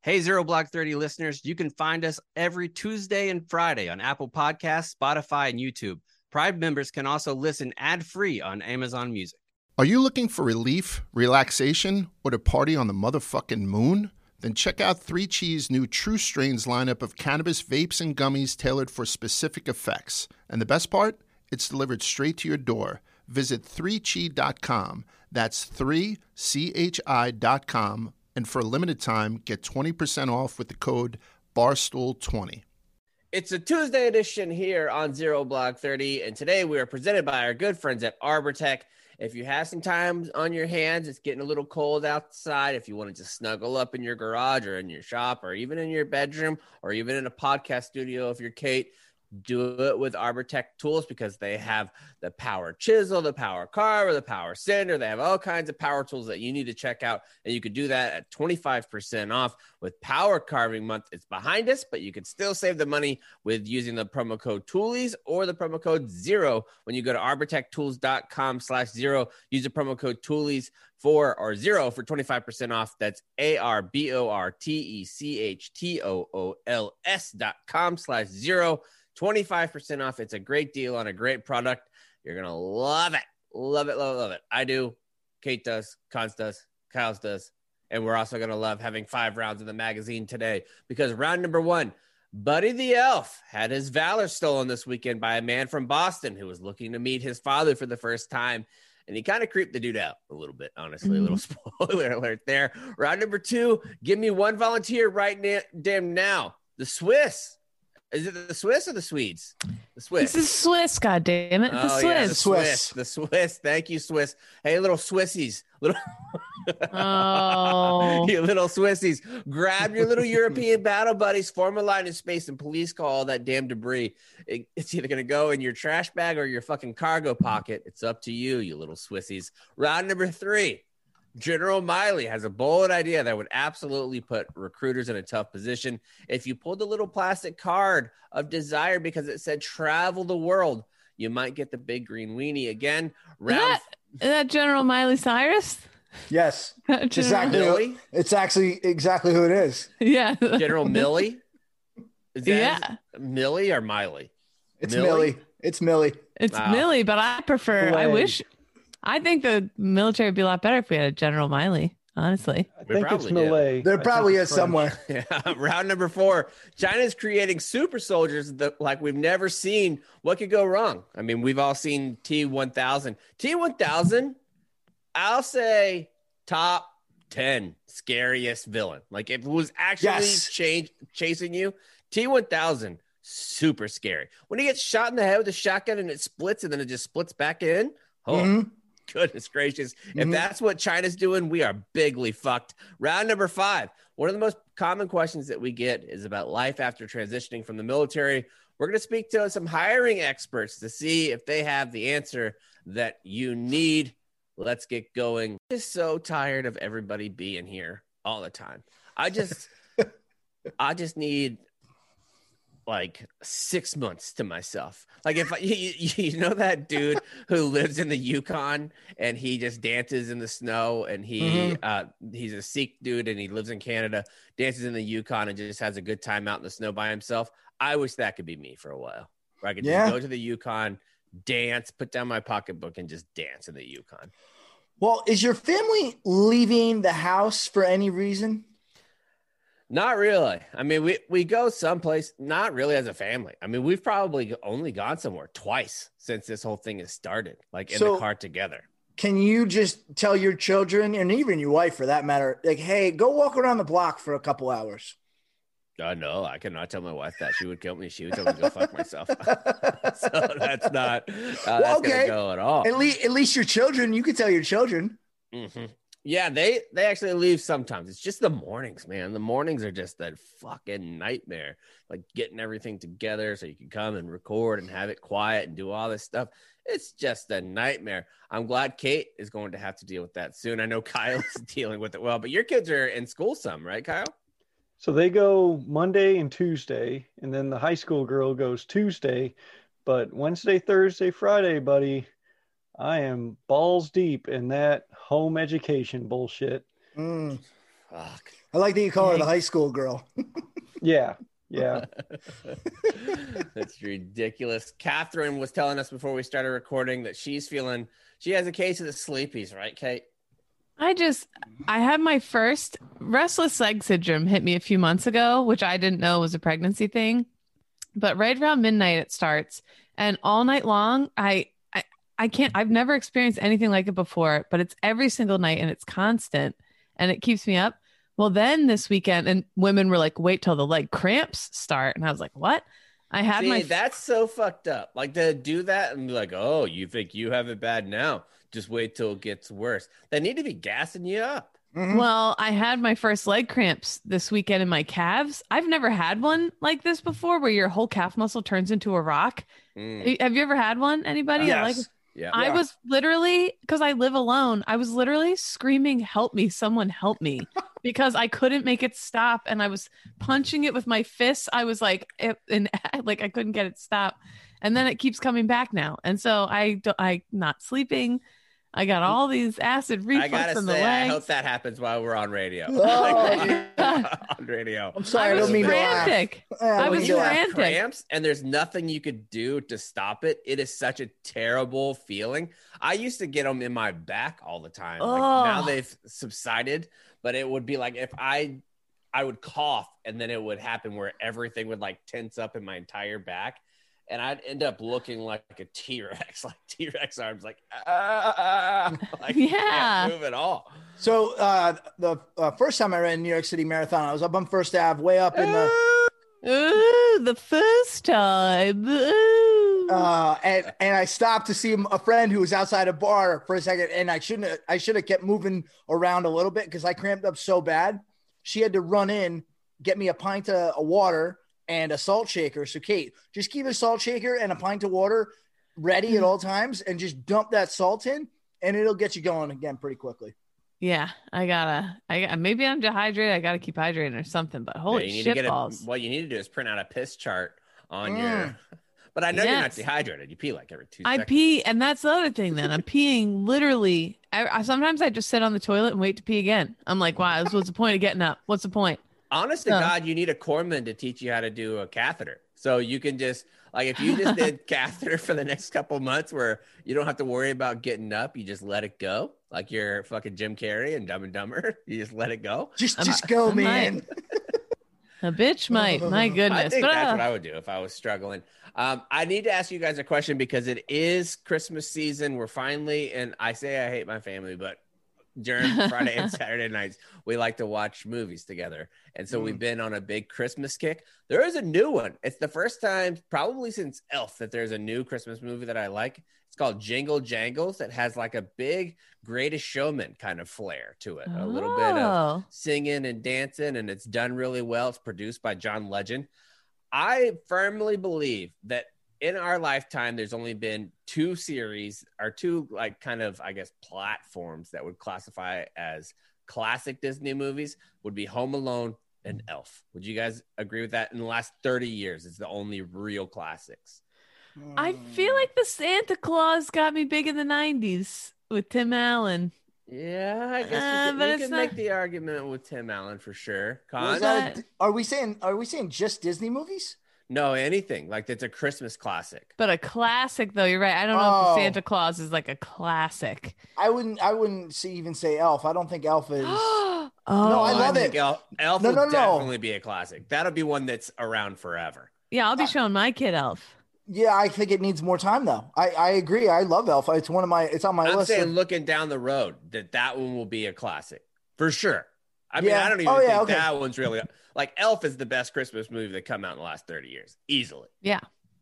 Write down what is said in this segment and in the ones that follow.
Hey, Zero Block 30 listeners, you can find us every Tuesday and Friday on Apple Podcasts, Spotify, and YouTube. Pride members can also listen ad-free on Amazon Music. Are you looking for relief, relaxation, or to party on the motherfucking moon? Then check out 3 Cheese' new True Strains lineup of cannabis vapes and gummies tailored for specific effects. And the best part? It's delivered straight to your door. Visit 3chi.com. That's 3chi.com. And for a limited time, get 20% off with the code BARSTOOL20. It's a Tuesday edition here on Zero Block 30, and today we are presented by our good friends at ArborTech. If you have some time on your hands, it's getting a little cold outside. If you want to just snuggle up in your garage or in your shop or even in your bedroom or even in a podcast studio if you're Kate, do it with ArborTech tools because they have the power chisel, the power carver, the power sander. They have all kinds of power tools that you need to check out. And you could do that at 25% off with Power Carving Month. It's behind us, but you can still save the money with using the promo code Toolies or the promo code ZERO when you go to arbortechtools.com/0. Use the promo code Toolies or zero for 25% off. That's ARBORTECHTOOLS.com/0. 25% off. It's a great deal on a great product. You're going to love it. Love it, love it, love it. I do. Kate does. Cons does. Kyle's does. And we're also going to love having 5 rounds in the magazine today because round number 1, Buddy the Elf had his valor stolen this weekend by a man from Boston who was looking to meet his father for the first time. And he kind of creeped the dude out a little bit, honestly. A little spoiler alert there. Round number 2, give me one volunteer right damn now. The Swiss. Is it the Swiss or the Swedes? The Swiss. It's the Swiss, goddammit. The Swiss. Yeah, the Swiss. The Swiss. Thank you, Swiss. Hey, little Swissies. Oh. You little Swissies. Grab your little European battle buddies, form a line in space, and police call all that damn debris. It's either going to go in your trash bag or your fucking cargo pocket. It's up to you, you little Swissies. Round number 3. General Miley has a bold idea that would absolutely put recruiters in a tough position. If you pulled a little plastic card of desire because it said travel the world, you might get the big green weenie again. Is that General Miley Cyrus? Yes. Exactly. It's actually exactly who it is. Yeah. General Millie? Yeah. Millie or Miley? It's Millie. It's Millie. It's Millie, but I prefer, I think the military would be a lot better if we had a General Miley, honestly. I think it's Millet. There probably is somewhere. Yeah. Round number 4. China's creating super soldiers like we've never seen. What could go wrong? I mean, we've all seen T-1000. T-1000, I'll say top 10 scariest villain. Like if it was actually chasing you, T-1000, super scary. When he gets shot in the head with a shotgun and it splits and then it just splits back in. Oh, goodness gracious. If that's what China's doing, we are bigly fucked. Round number 5. One of the most common questions that we get is about life after transitioning from the military. We're going to speak to some hiring experts to see if they have the answer that you need. Let's get going. I'm just so tired of everybody being here all the time. I just need like 6 months to myself. Like if you know that dude who lives in the Yukon and he just dances in the snow and he's a Sikh dude and he lives in Canada, dances in the Yukon and just has a good time out in the snow by himself. I wish that could be me for a while. Where I could just go to the Yukon, dance, put down my pocketbook and just dance in the Yukon. Well, is your family leaving the house for any reason? Not really. I mean, we go someplace, not really as a family. I mean, we've probably only gone somewhere twice since this whole thing has started, like in the car together. Can you just tell your children and even your wife for that matter, like, hey, go walk around the block for a couple hours? No, I cannot tell my wife that. She would kill me. She would tell me to go fuck myself. So that's not that's gonna go at all. At least your children, you could tell your children. Mm-hmm. Yeah, they actually leave sometimes. It's just the mornings, man. The mornings are just that fucking nightmare. Like getting everything together so you can come and record and have it quiet and do all this stuff. It's just a nightmare. I'm glad Kate is going to have to deal with that soon. I know Kyle's dealing with it well, but your kids are in school some, right, Kyle? So they go Monday and Tuesday, and then the high school girl goes Tuesday. But Wednesday, Thursday, Friday, buddy, I am balls deep in that home education bullshit. Fuck. I like that you call her the high school girl. Yeah. That's ridiculous. Catherine was telling us before we started recording that she has a case of the sleepies, right, Kate? I had my first restless leg syndrome hit me a few months ago, which I didn't know was a pregnancy thing. But right around midnight it starts, and all night long I've never experienced anything like it before, but it's every single night and it's constant and it keeps me up. Well, then this weekend, and women were like, wait till the leg cramps start. And I was like, what? That's so fucked up. Like to do that and be like, oh, you think you have it bad now? Just wait till it gets worse. They need to be gassing you up. Mm-hmm. Well, I had my first leg cramps this weekend in my calves. I've never had one like this before where your whole calf muscle turns into a rock. Have you ever had one? Anybody? Yes. Yeah. I was literally, because I live alone, I was literally screaming, help me, someone help me, because I couldn't make it stop. And I was punching it with my fists. I was like, I couldn't get it to stop. And then it keeps coming back now. And so I'm not sleeping. I got all these acid reflux in the legs. I hope that happens while we're on radio. Oh. On radio. I'm sorry, I was frantic. I was frantic. Cramps, and there's nothing you could do to stop it. It is such a terrible feeling. I used to get them in my back all the time. Like, now they've subsided, but it would be like if I would cough, and then it would happen where everything would like tense up in my entire back. And I'd end up looking like a T-Rex, like T-Rex arms, like can't move at all. So the first time I ran New York City Marathon, I was up on First Ave, way up in the. The first time. And I stopped to see a friend who was outside a bar for a second, and I should have kept moving around a little bit because I cramped up so bad. She had to run in, get me a pint of water and a salt shaker. So Kate, just keep a salt shaker and a pint of water ready at all times and just dump that salt in and it'll get you going again pretty quickly. Yeah, maybe I'm dehydrated. I gotta keep hydrating or something, but holy shit balls. What you need to do is print out a piss chart on your, but I know you're not dehydrated. You pee like every 2 seconds. I pee. And that's the other thing then. I'm peeing literally. Sometimes I just sit on the toilet and wait to pee again. I'm like, wow, what's the point of getting up? What's the point? Honest to God, you need a corpsman to teach you how to do a catheter. So you can just, like, if you just did catheter for the next couple months where you don't have to worry about getting up, you just let it go. Like you're fucking Jim Carrey and Dumb and Dumber. You just let it go. Just go, man. A bitch might. My goodness. I think that's what I would do if I was struggling. I need to ask you guys a question because it is Christmas season. We're finally, and I say I hate my family, but during Friday and Saturday nights, we like to watch movies together. And so we've been on a big Christmas kick. There is a new one. It's the first time probably since Elf that there's a new Christmas movie that I like. It's called Jingle Jangles. It has like a big Greatest Showman kind of flair to it. A little bit of singing and dancing, and it's done really well. It's produced by John Legend. I firmly believe that in our lifetime, there's only been two series or two, like, kind of, I guess, platforms that would classify as classic Disney movies would be Home Alone and Elf. Would you guys agree with that? In the last 30 years, it's the only real classics. I feel like the Santa Claus got me big in the 90s with Tim Allen. Yeah, I guess you can make the argument with Tim Allen for sure. Are we saying just Disney movies? No, anything. Like, it's a Christmas classic. But a classic, though, you're right. I don't know if the Santa Claus is like a classic. I wouldn't even say Elf. I don't think Elf is. No, I love it. Elf will definitely be a classic. That'll be one that's around forever. Yeah, I'll be showing my kid Elf. Yeah, I think it needs more time though. I agree. I love Elf. It's on my list. I'm saying looking down the road that one will be a classic for sure. I mean, I don't even think that one's really like Elf is the best Christmas movie that come out in the last 30 years, easily. Yeah.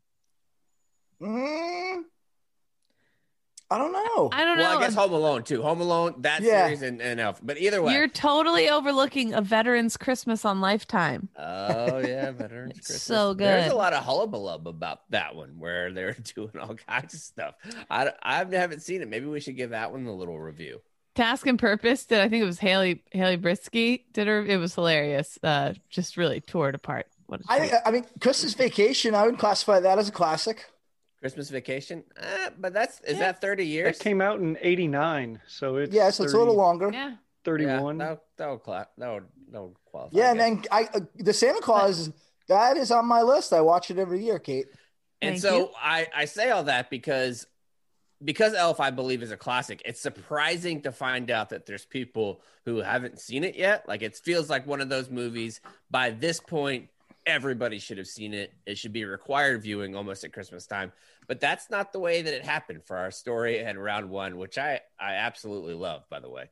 I don't know. Well, I guess Home Alone too. Home Alone, that series, and Elf. But either way, you're totally overlooking A Veteran's Christmas on Lifetime. Oh yeah, Veterans Christmas. So good. There's a lot of hullabaloo about that one where they're doing all kinds of stuff. I haven't seen it. Maybe we should give that one a little review. Task and Purpose I think it was Haley Brisky it was hilarious. Just really tore it apart. I mean, Christmas Vacation, I would classify that as a classic. Christmas Vacation, but is that 30 years? It came out in '89, so it's it's a little longer. Yeah, 31. Yeah, that would qualify. Yeah, I and guess. then the Santa Claus, that is on my list. I watch it every year, Kate. And Thank so you. I say all that because Elf, I believe, is a classic. It's surprising to find out that there's people who haven't seen it yet. Like, it feels like one of those movies. By this point, everybody should have seen it. It should be required viewing almost at Christmas time. But that's not the way that it happened for our story at round one, which I absolutely love, by the way.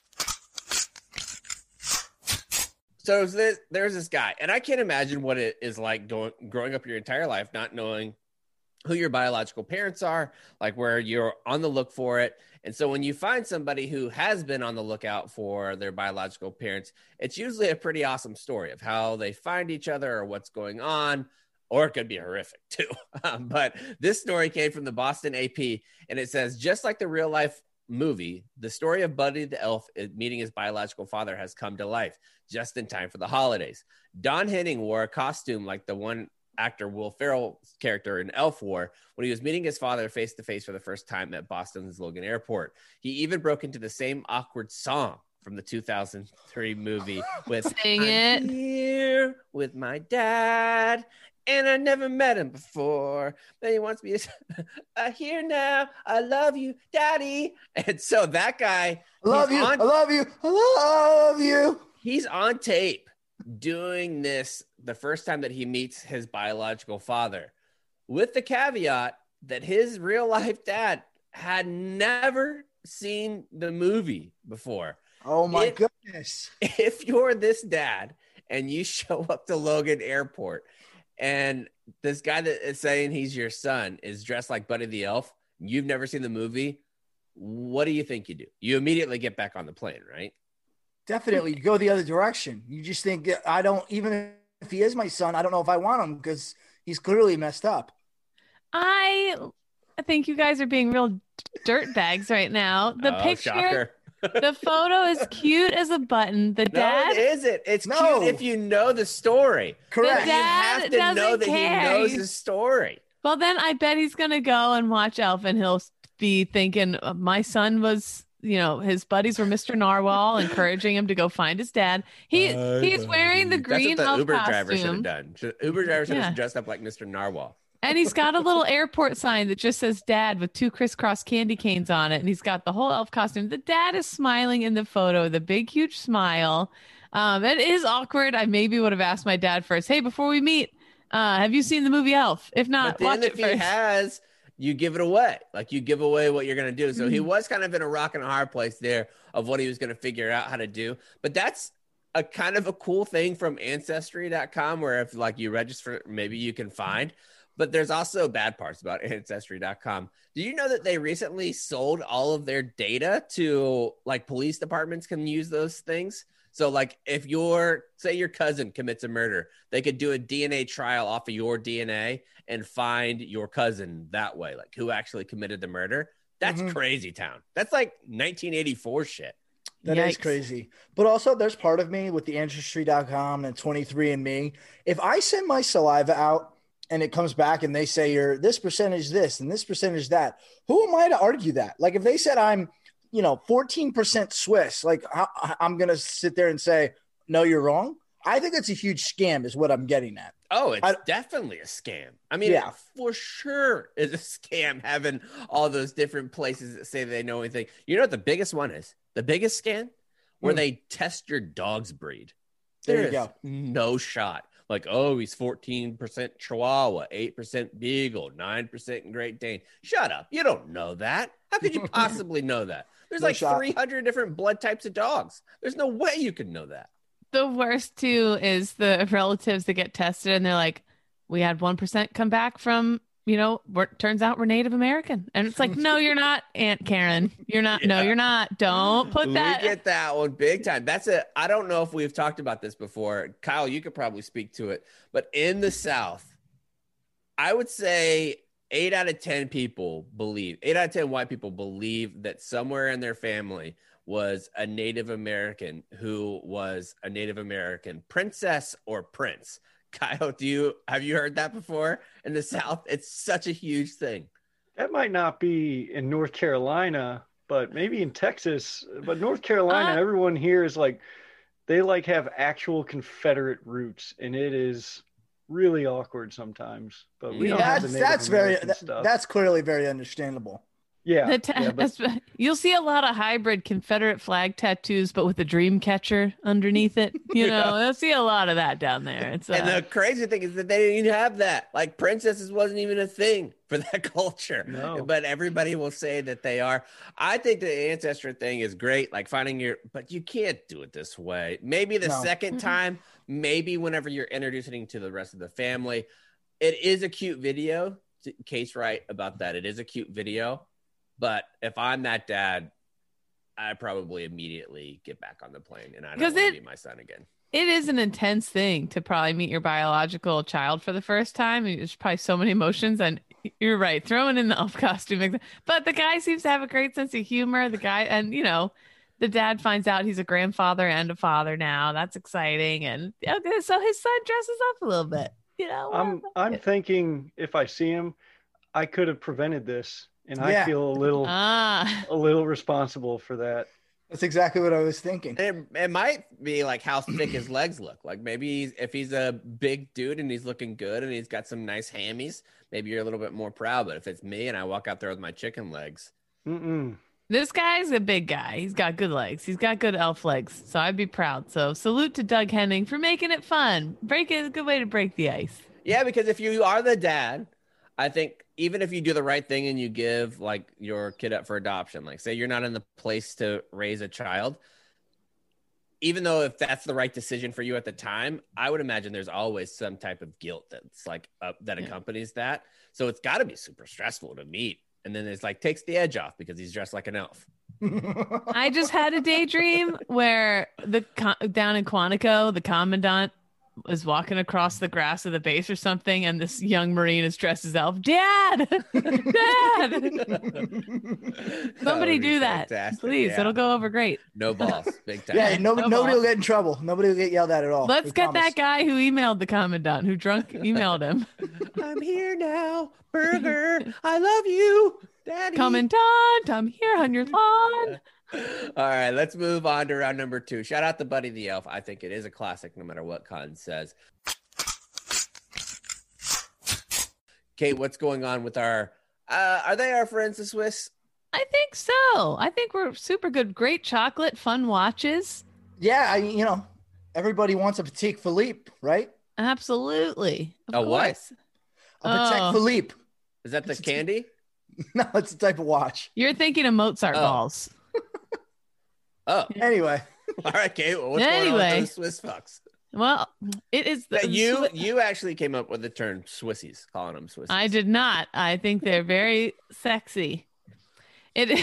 So there's this guy, and I can't imagine what it is like growing up your entire life not knowing who your biological parents are, like where you're on the look for it. And so when you find somebody who has been on the lookout for their biological parents, it's usually a pretty awesome story of how they find each other or what's going on, or it could be horrific too. But this story came from the Boston AP, and it says, just like the real life movie, the story of Buddy the Elf meeting his biological father has come to life just in time for the holidays. Don Henning wore a costume like the one actor Will Ferrell's character in Elf wore when he was meeting his father face to face for the first time at Boston's Logan Airport. He even broke into the same awkward song from the 2003 movie with Sing I'm it. here with my dad, and I never met him before. But he wants me to here now. I love you, Daddy. And so that guy, I love you. I love you. I love you. he's on tape doing this the first time that he meets his biological father, with the caveat that his real life dad had never seen the movie before. Oh my goodness. If you're this dad and you show up to Logan Airport and this guy that is saying he's your son is dressed like Buddy the Elf, you've never seen the movie, what do you think you do? You immediately get back on the plane, right? Definitely. You go the other direction. You just think, even if he is my son, I don't know if I want him because he's clearly messed up. I think you guys are being real dirt bags right now. The picture, shocker. the photo is cute as a button. The No, dad, it isn't. It's No. cute if you know the story. Correct. You have to dad know doesn't that care. he knows his story. well, then I bet he's gonna go and watch Elf, and he'll be thinking, my son was, his buddies were Mr. Narwhal, encouraging him to go find his dad. He's wearing the green That's what the elf Uber driver should have costume, done. Uber driver should Yeah. have dressed up like Mr. Narwhal. and he's got a little airport sign that just says "Dad" with 2 crisscross candy canes on it, and he's got the whole elf costume. The dad is smiling in the photo, the big, huge smile. It is awkward. I maybe would have asked my dad first, "Hey, before we meet, have you seen the movie Elf? If not, But then watch if it he first." has, you give it away. Like, you give away what you're going to do. So he was kind of in a rock and a hard place there of what he was going to figure out how to do. But that's a kind of a cool thing from Ancestry.com, where if like you register, maybe you can find. But there's also bad parts about Ancestry.com. Do you know that they recently sold all of their data to, like, police departments can use those things? So, like, if say your cousin commits a murder, they could do a DNA trial off of your DNA and find your cousin that way, like who actually committed the murder. That's crazy town. That's like 1984 shit. That is Yikes. crazy. But also, there's part of me with the Ancestry.com and 23andMe. If I send my saliva out and it comes back and they say you're this percentage this and this percentage that, who am I to argue that? Like, if they said I'm 14% Swiss, like I'm going to sit there and say, no, you're wrong. I think it's a huge scam is what I'm getting at. Oh, it's definitely a scam. I mean, Yeah. for sure is a scam having all those different places that say they know anything. You know what the biggest one is? The biggest scam? Where they test your dog's breed. There you There's go. no shot. Like, oh, he's 14% Chihuahua, 8% Beagle, 9% Great Dane. Shut up. You don't know that. How could you possibly know that? There's No like shot. 300 different blood types of dogs. There's no way you could know that. The worst too is the relatives that get tested and they're like, we had 1% come back from, turns out we're Native American. And it's like, no, you're not, Aunt Karen. You're not. No, you're not. Don't put that. We get that one big time. I don't know if we've talked about this before. Kyle, you could probably speak to it. But in the South, I would say 8 out of 10 white people believe that somewhere in their family was a Native American who was a Native American princess or prince. Kyle, have you heard that before in the South? It's such a huge thing. That might not be in North Carolina, but maybe in Texas, but North Carolina, everyone here is like, they like have actual Confederate roots, and it is really awkward sometimes. But we don't have the Native American stuff. That's clearly very understandable. Yeah, you'll see a lot of hybrid Confederate flag tattoos, but with a dream catcher underneath it. You'll see a lot of that down there. It's and the crazy thing is that they didn't even have that. Like princesses wasn't even a thing for that culture. No. But everybody will say that they are. I think the ancestor thing is great, like finding but you can't do it this way. Maybe the second time, maybe whenever you're introducing to the rest of the family. It is a cute video. Kate's right about that. It is a cute video. But if I'm that dad, I probably immediately get back on the plane, and I don't want to meet my son again. It is an intense thing to probably meet your biological child for the first time. There's probably so many emotions, and you're right, throwing in the elf costume. But the guy seems to have a great sense of humor. The guy, and the dad finds out he's a grandfather and a father now. That's exciting, and okay, so his son dresses up a little bit. I'm thinking if I see him, I could have prevented this. And I feel a little responsible for that. That's exactly what I was thinking. It might be like how thick his legs look. Like maybe if he's a big dude and he's looking good and he's got some nice hammies, maybe you're a little bit more proud. But if it's me and I walk out there with my chicken legs. This guy's a big guy. He's got good legs. He's got good elf legs. So I'd be proud. So salute to Doug Henning for making it fun. Break it, a good way to break the ice. Yeah, because if you are the dad, I think even if you do the right thing and you give like your kid up for adoption, like say you're not in the place to raise a child, even though if that's the right decision for you at the time, I would imagine there's always some type of guilt that's like that accompanies that. So it's got to be super stressful to meet. And then it's like takes the edge off because he's dressed like an elf. I just had a daydream where down in Quantico, the commandant is walking across the grass of the base or something, and this young Marine is dressed as elf. Dad! Somebody do that. Please. It'll go over great. No balls. Big time. Yeah, nobody will get in trouble. Nobody will get yelled at all. Let's get that guy who emailed the commandant, who emailed him. I'm here now. Burger. I love you, Daddy. Commandant, I'm here on your lawn. All right, let's move on to round number 2. Shout out to Buddy the Elf. I think it is a classic no matter what Con says. Kate, what's going on with are they our friends, the Swiss? I think so. I think we're super good. Great chocolate, fun watches. Yeah, everybody wants a Patek Philippe, right? Absolutely. Of course. What? A Patek Philippe. Is that the candy? No, it's a type of watch. You're thinking of Mozart balls. Oh. Anyway. All right, Kate. Well, what's going on with those Swiss fucks? Well, it is. You actually came up with the term Swissies, calling them Swissies. I did not. I think they're very sexy. Okay.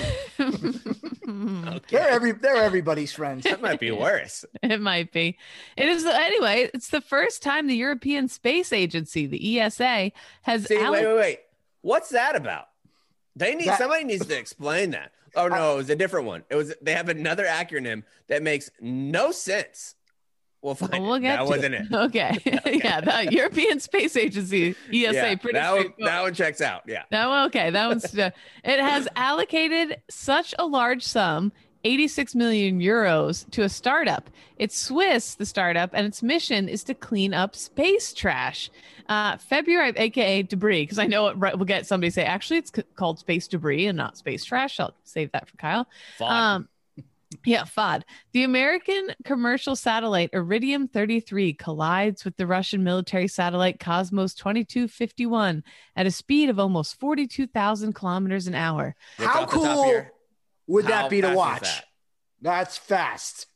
They're everybody's friends. That might be worse. It might be. It is anyway. It's the first time the European Space Agency, the ESA, has. Wait. What's that about? Somebody needs to explain that. Oh no, it was a different one. They have another acronym that makes no sense. We'll find it. That wasn't it. Okay. Yeah, the European Space Agency, ESA, that one checks out. Yeah. That one, okay. That one's it has allocated such a large sum, 86 million euros, to a startup. It's Swiss, the startup, and its mission is to clean up space trash. February, aka debris, because I know we'll get somebody say, actually, it's called space debris and not space trash. I'll save that for Kyle. FOD. FOD. The American commercial satellite Iridium 33 collides with the Russian military satellite Cosmos 2251 at a speed of almost 42,000 kilometers an hour. How cool would that be to watch? That's fast.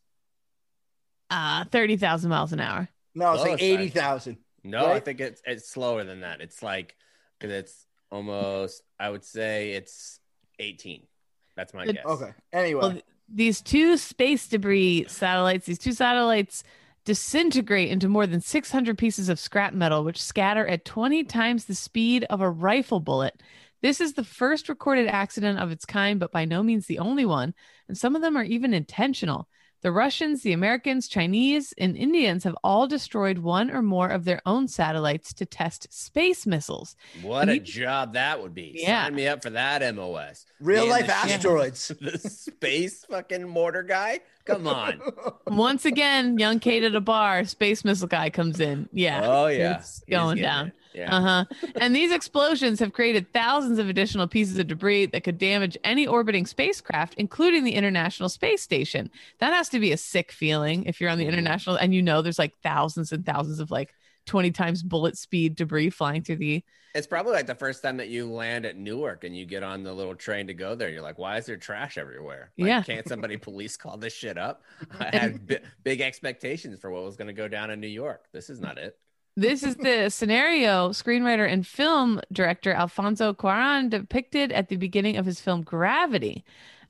30,000 miles an hour. No, it's like 80,000. No, right? I think it's slower than that. It's like, it's almost, I would say it's 18. That's my guess. Okay. Anyway. Well, these two space debris satellites, disintegrate into more than 600 pieces of scrap metal, which scatter at 20 times the speed of a rifle bullet. This is the first recorded accident of its kind, but by no means the only one. And some of them are even intentional. The Russians, the Americans, Chinese, and Indians have all destroyed one or more of their own satellites to test space missiles. What a job that would be. Yeah. Sign me up for that, MOS. Real life asteroids. The space fucking mortar guy? Come on. Once again, young Kate at a bar, space missile guy comes in. Yeah. Oh, yeah. It's going down. It. Yeah. And these explosions have created thousands of additional pieces of debris that could damage any orbiting spacecraft, including the International Space Station. That has to be a sick feeling if you're on the International and you know there's like thousands and thousands of like 20 times bullet speed debris flying through the... It's probably like the first time that you land at Newark and you get on the little train to go there. You're like, why is there trash everywhere? Like, yeah. Can't somebody police call this shit up? I had big expectations for what was going to go down in New York. This is not it. This is the scenario screenwriter and film director Alfonso Cuarón depicted at the beginning of his film Gravity.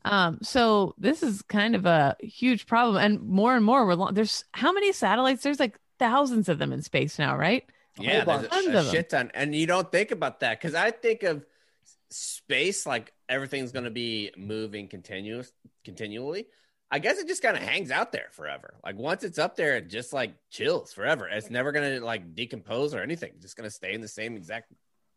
So this is kind of a huge problem, and more. There's how many satellites? There's like thousands of them in space now, right? Yeah, there's a shit ton, and you don't think about that because I think of space like everything's going to be moving continually. I guess it just kind of hangs out there forever. Like once it's up there, it just like chills forever. It's never going to like decompose or anything. It's just going to stay in the same exact.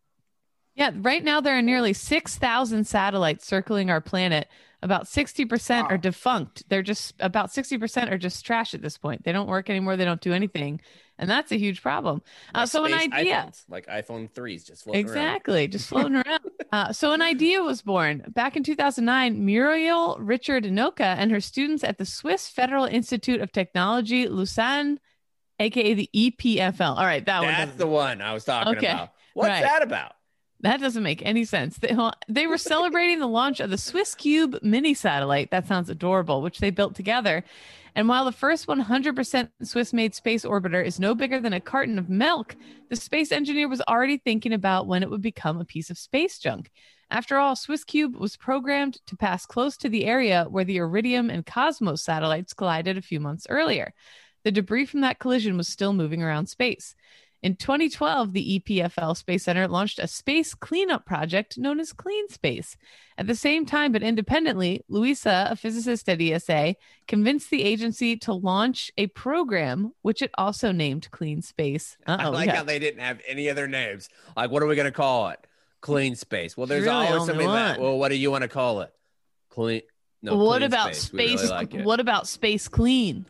Yeah. Right now there are nearly 6,000 satellites circling our planet. About 60% are defunct. They're just about 60% are just trash at this point. They don't work anymore. They don't do anything. And that's a huge problem. So an idea iPhones, like iPhone 3s just floating around. Just floating around. So an idea was born back in 2009. Muriel Richard Noka and her students at the Swiss Federal Institute of Technology, Lausanne, aka the EPFL. All right, that's the one I was talking about. What's that about? That doesn't make any sense. They were celebrating the launch of the Swiss Cube mini satellite. That sounds adorable, which they built together. And while the first 100% Swiss-made space orbiter is no bigger than a carton of milk, the space engineer was already thinking about when it would become a piece of space junk. After all, Swiss Cube was programmed to pass close to the area where the Iridium and Cosmos satellites collided a few months earlier. The debris from that collision was still moving around space. In 2012, the EPFL Space Center launched a space cleanup project known as Clean Space. At the same time, but independently, Luisa, a physicist at ESA, convinced the agency to launch a program, which it also named Clean Space. I like how they didn't have any other names. Like, what are we going to call it? Clean Space. Well, there's really always something that, well, what do you want to call it? Clean. No, what clean about space? Really like what about Space Clean?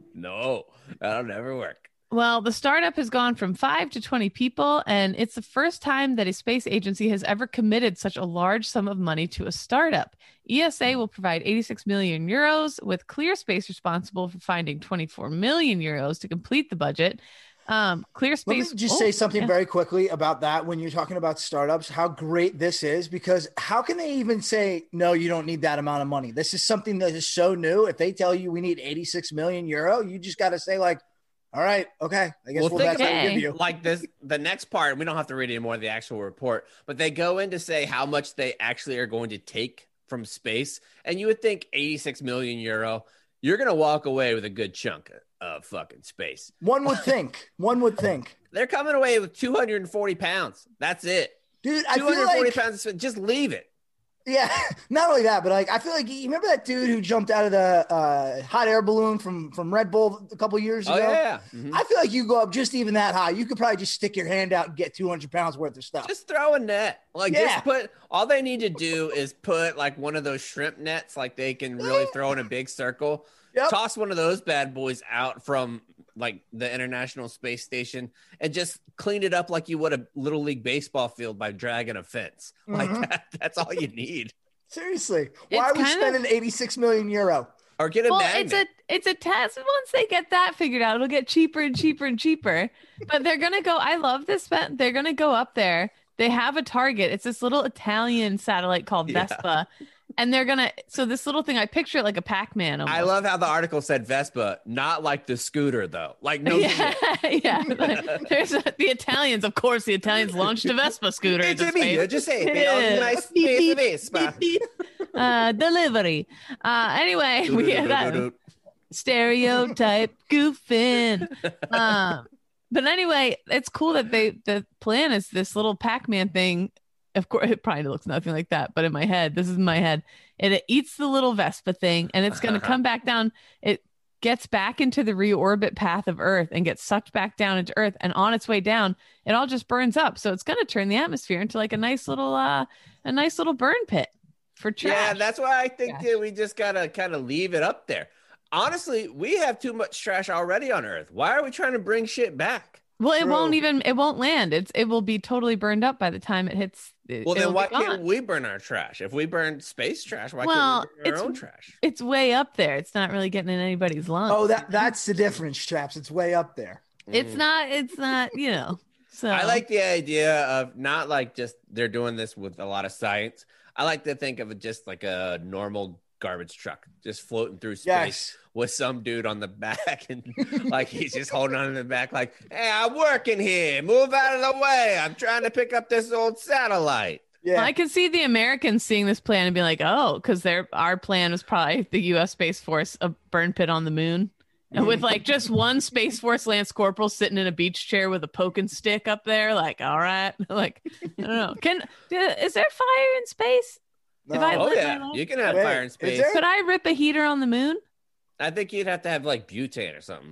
No, that'll never work. Well, the startup has gone from 5 to 20 people, and it's the first time that a space agency has ever committed such a large sum of money to a startup. ESA will provide 86 million euros, with ClearSpace responsible for finding 24 million euros to complete the budget. ClearSpace. Let me just say something very quickly about that when you're talking about startups, how great this is, because how can they even say, no, you don't need that amount of money? This is something that is so new. If they tell you we need 86 million euro, you just got to say like, all right, okay. I guess that's what we'll give you. Like this, the next part, we don't have to read any more of the actual report, but they go in to say how much they actually are going to take from space. And you would think 86 million euro, you're going to walk away with a good chunk of fucking space. One would think. They're coming away with 240 pounds. That's it. Dude, I feel like pounds. Just leave it. Yeah, not only that, but like I feel like you remember that dude who jumped out of the hot air balloon from Red Bull a couple years ago? Oh yeah. Mm-hmm. I feel like you go up just even that high, you could probably just stick your hand out and get 200 pounds worth of stuff. Just throw a net. Just put. All they need to do is put like one of those shrimp nets, like they can really throw in a big circle. Yep. Toss one of those bad boys out from like the International Space Station and just clean it up like you would a Little League baseball field by dragging a fence. Like that's all you need. Seriously. Why are we spending 86 million euro? Or get a magnet. It's a test. Once they get that figured out, it'll get cheaper and cheaper and cheaper. But they're going to go, I love this. They're going to go up there. They have a target. It's this little Italian satellite called Vespa. And they're going to, so this little thing, I picture it like a Pac-Man almost. I love how the article said Vespa, not like the scooter though. Like no. Yeah. There's the Italians, of course, the Italians launched a Vespa scooter. It's me, just say nice Vespa. Delivery. Anyway, we have that stereotype goofing. But anyway, it's cool that the plan is this little Pac-Man thing. Of course, it probably looks nothing like that, but in my head, this is my head. It eats the little Vespa thing, and it's going to come back down. It gets back into the reorbit path of Earth and gets sucked back down into Earth, and on its way down, it all just burns up. So it's going to turn the atmosphere into like a nice little burn pit for trash. Yeah, that's why I think that we just gotta kind of leave it up there. Honestly, we have too much trash already on Earth. Why are we trying to bring shit back? Well, it won't land. It will be totally burned up by the time it hits. Well, then why can't we burn our trash? If we burn space trash, why can't we burn our own trash? It's way up there. It's not really getting in anybody's lungs. Oh, that's the difference, chaps. It's way up there. It's not, so I like the idea of not like just they're doing this with a lot of science. I like to think of it just like a normal garbage truck just floating through space with some dude on the back, and like he's just holding on to the back like, hey, I'm working here, move out of the way, I'm trying to pick up this old satellite. Well, I can see the Americans seeing this plan and be like, oh, because our plan was probably the U.S. Space Force, a burn pit on the moon, and with like just one Space Force Lance Corporal sitting in a beach chair with a poking stick up there, like, all right, like, I don't know, is there fire in space? No. You can have fire in space. Could I rip a heater on the moon? I think you'd have to have like butane or something.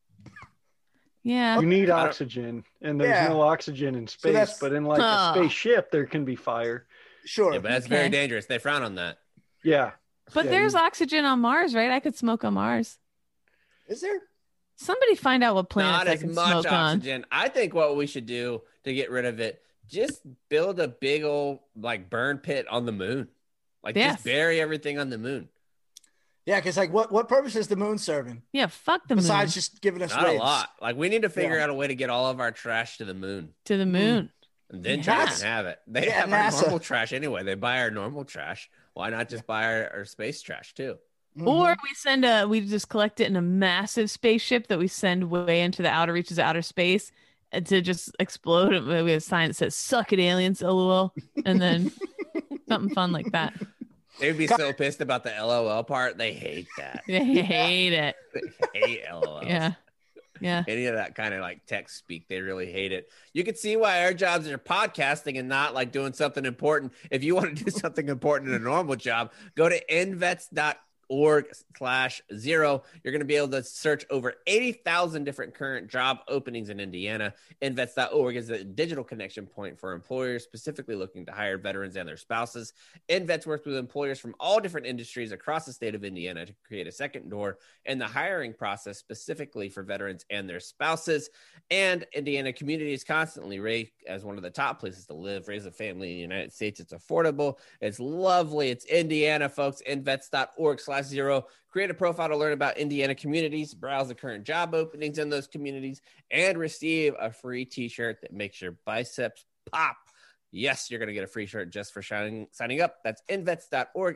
Yeah. You need oxygen, and there's no oxygen in space, but in like a spaceship, there can be fire. Sure. Yeah, but that's very dangerous. They frown on that. Yeah. But there's oxygen on Mars, right? I could smoke on Mars. Is there? Somebody find out what planets Not I as can much smoke oxygen. on. I think what we should do to get rid of it, just build a big old like burn pit on the moon. Like just bury everything on the moon. Yeah, because like what purpose is the moon serving? Yeah, fuck the moon. Besides just giving us Not waves. a lot. Like we need to figure out a way to get all of our trash to the moon. To the moon. And then China can have it. They have our normal trash anyway. They buy our normal trash. Why not just buy our space trash too? Mm-hmm. Or we just collect it in a massive spaceship that we send way into the outer reaches of outer space and to just explode. We have a sign that says "Suck it, aliens!" LOL, and then something fun like that. They'd be so pissed about the LOL part. They hate that. They hate it. They hate LOL. Yeah. Any of that kind of like text speak, they really hate it. You can see why our jobs are podcasting and not like doing something important. If you want to do something important in a normal job, go to invets.org/0. You're going to be able to search over 80,000 different current job openings in Indiana. Invets.org is a digital connection point for employers specifically looking to hire veterans and their spouses. Invets works with employers from all different industries across the state of Indiana to create a second door in the hiring process specifically for veterans and their spouses. And Indiana community is constantly ranked as one of the top places to live, raise a family in the United States. It's affordable. It's lovely. It's Indiana, folks. Invets.org/0. Create a profile to learn about Indiana communities, browse the current job openings in those communities, and receive a free t-shirt that makes your biceps pop. Yes, you're going to get a free shirt just for signing up. That's invets.org,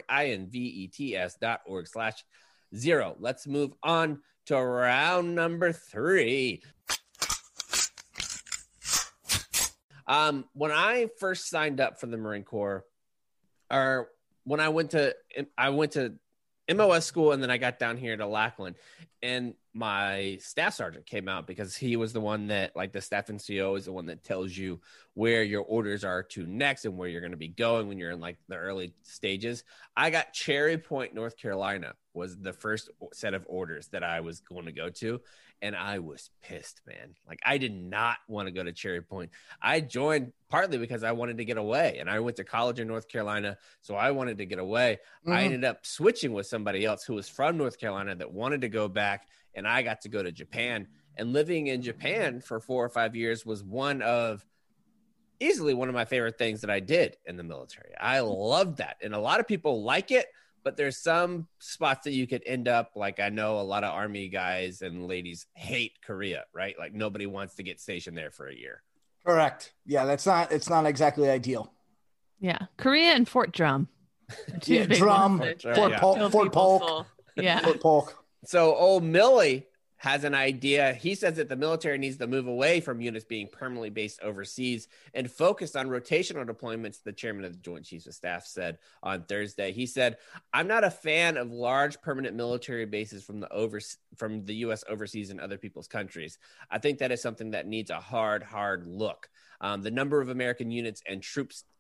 invets.org/0. Let's move on to round number 3. When I first signed up for the Marine Corps, or when I went to MOS school, and then I got down here to Lackland, and my staff sergeant came out because he was the one that, like, the staff NCO is the one that tells you where your orders are to next and where you're going to be going when you're in like the early stages. I got Cherry Point, North Carolina was the first set of orders that I was going to go to. And I was pissed, man. Like, I did not want to go to Cherry Point. I joined partly because I wanted to get away, and I went to college in North Carolina, so I wanted to get away. I ended up switching with somebody else who was from North Carolina that wanted to go back, and I got to go to Japan. And living in Japan for 4 or 5 years was easily one of my favorite things that I did in the military. I loved that. And a lot of people like it, but there's some spots that you could end up, like, I know a lot of Army guys and ladies hate Korea, right? Like, nobody wants to get stationed there for a year. Correct. Yeah, it's not exactly ideal. Yeah. Korea and Fort Drum. Drum, Fort Polk. Yeah. Fort Polk. So old Millie has an idea. He says that the military needs to move away from units being permanently based overseas and focus on rotational deployments, the chairman of the Joint Chiefs of Staff said on Thursday. He said, I'm not a fan of large permanent military bases from the U.S. overseas in other people's countries. I think that is something that needs a hard look. The number of American units and troops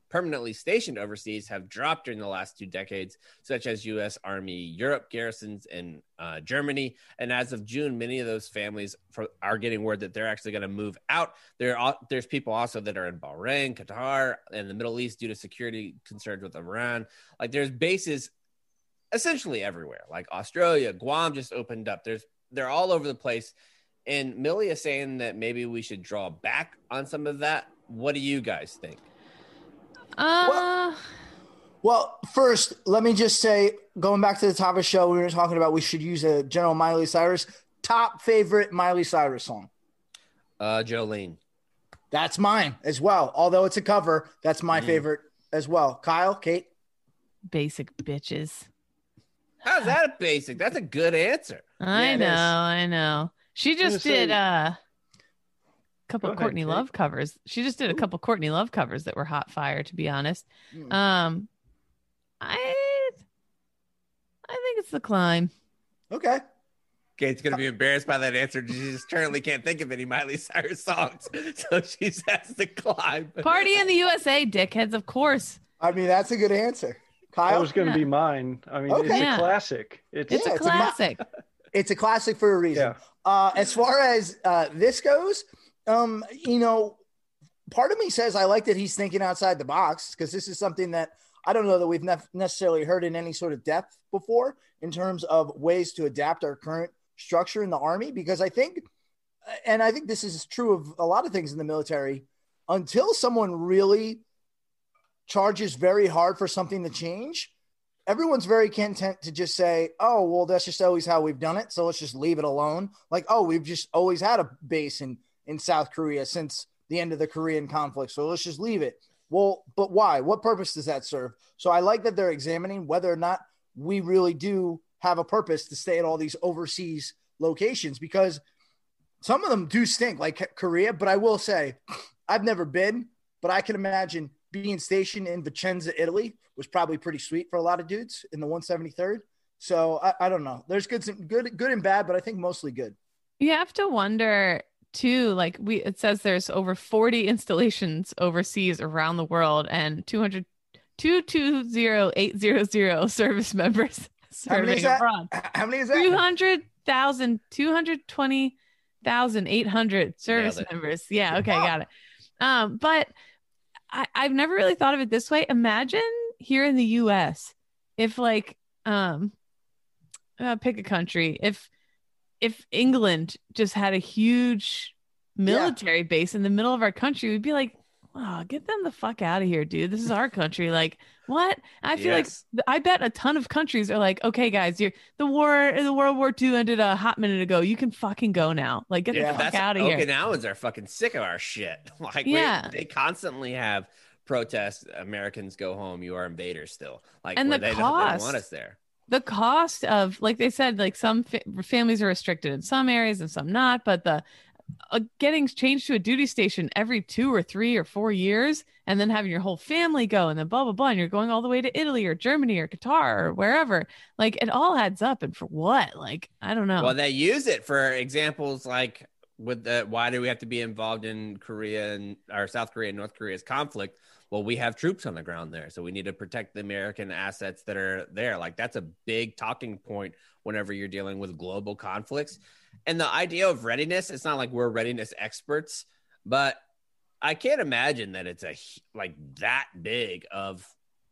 permanently stationed overseas have dropped during the last 2 decades, such as U.S. Army Europe garrisons in Germany. And as of June, many of those families are getting word that they're actually going to move out. There's people also that are in Bahrain, Qatar, and the Middle East due to security concerns with Iran. Like there's bases essentially everywhere. Like Australia, Guam just opened up. They're all over the place. And Millie is saying that maybe we should draw back on some of that. What do you guys think? Well, first, let me just say, going back to the top of the show, we were talking about we should use a general Miley Cyrus. Top favorite Miley Cyrus song? Jolene. That's mine as well. Although it's a cover, that's my favorite as well. Kyle, Kate? Basic bitches. How's that a basic? That's a good answer. I know. She just did a couple of Courtney Love covers. She just did a couple Courtney Love covers that were hot fire, to be honest. I think it's The Climb. Okay. Kate's going to be embarrassed by that answer. She just currently can't think of any Miley Cyrus songs. So she says The Climb. Party in the USA, dickheads, of course. I mean, that's a good answer. Kyle? That was going to be mine. I mean, it's a classic. It's a classic. It's a classic for a reason. Yeah. As far as this goes, you know, part of me says I like that he's thinking outside the box, because this is something that I don't know that we've necessarily heard in any sort of depth before in terms of ways to adapt our current structure in the Army. Because I think this is true of a lot of things in the military, until someone really charges very hard for something to change, everyone's very content to just say, oh, well, that's just always how we've done it, so let's just leave it alone. Like, oh, we've just always had a base in South Korea since the end of the Korean conflict, so let's just leave it. Well, but why? What purpose does that serve? So I like that they're examining whether or not we really do have a purpose to stay at all these overseas locations, because some of them do stink, like Korea. But I will say, I've never been, but I can imagine being stationed in Vicenza, Italy was probably pretty sweet for a lot of dudes in the 173rd. So I don't know. There's good and bad, but I think mostly good. You have to wonder too, like it says there's over 40 installations overseas around the world and 220,800 service members serving abroad. How many is that? 220,800 service members. Yeah. Okay. Got it. But I've never really thought of it this way. Imagine here in the US, if like, pick a country. If England just had a huge military base in the middle of our country, we'd be like, oh, get them the fuck out of here, dude. This is our country. Like, what? I feel like I bet a ton of countries are like, okay, guys, the World War II ended a hot minute ago. You can fucking go now. Like, get the fuck out of here. Okinawans are fucking sick of our shit. Like, they constantly have protests. Americans go home. You are invaders still. Like, and they don't want us there. The cost of, like they said, like some families are restricted in some areas and some not, but the getting changed to a duty station every 2 or 3 or 4 years, and then having your whole family go, and then blah blah blah, and you're going all the way to Italy or Germany or Qatar or wherever. Like, it all adds up, and for what? Like, I don't know. Well, they use it for examples like with why do we have to be involved in Korea and or South Korea and North Korea's conflict? Well, we have troops on the ground there, so we need to protect the American assets that are there. Like, that's a big talking point whenever you're dealing with global conflicts. And the idea of readiness, it's not like we're readiness experts, but I can't imagine that it's like that big of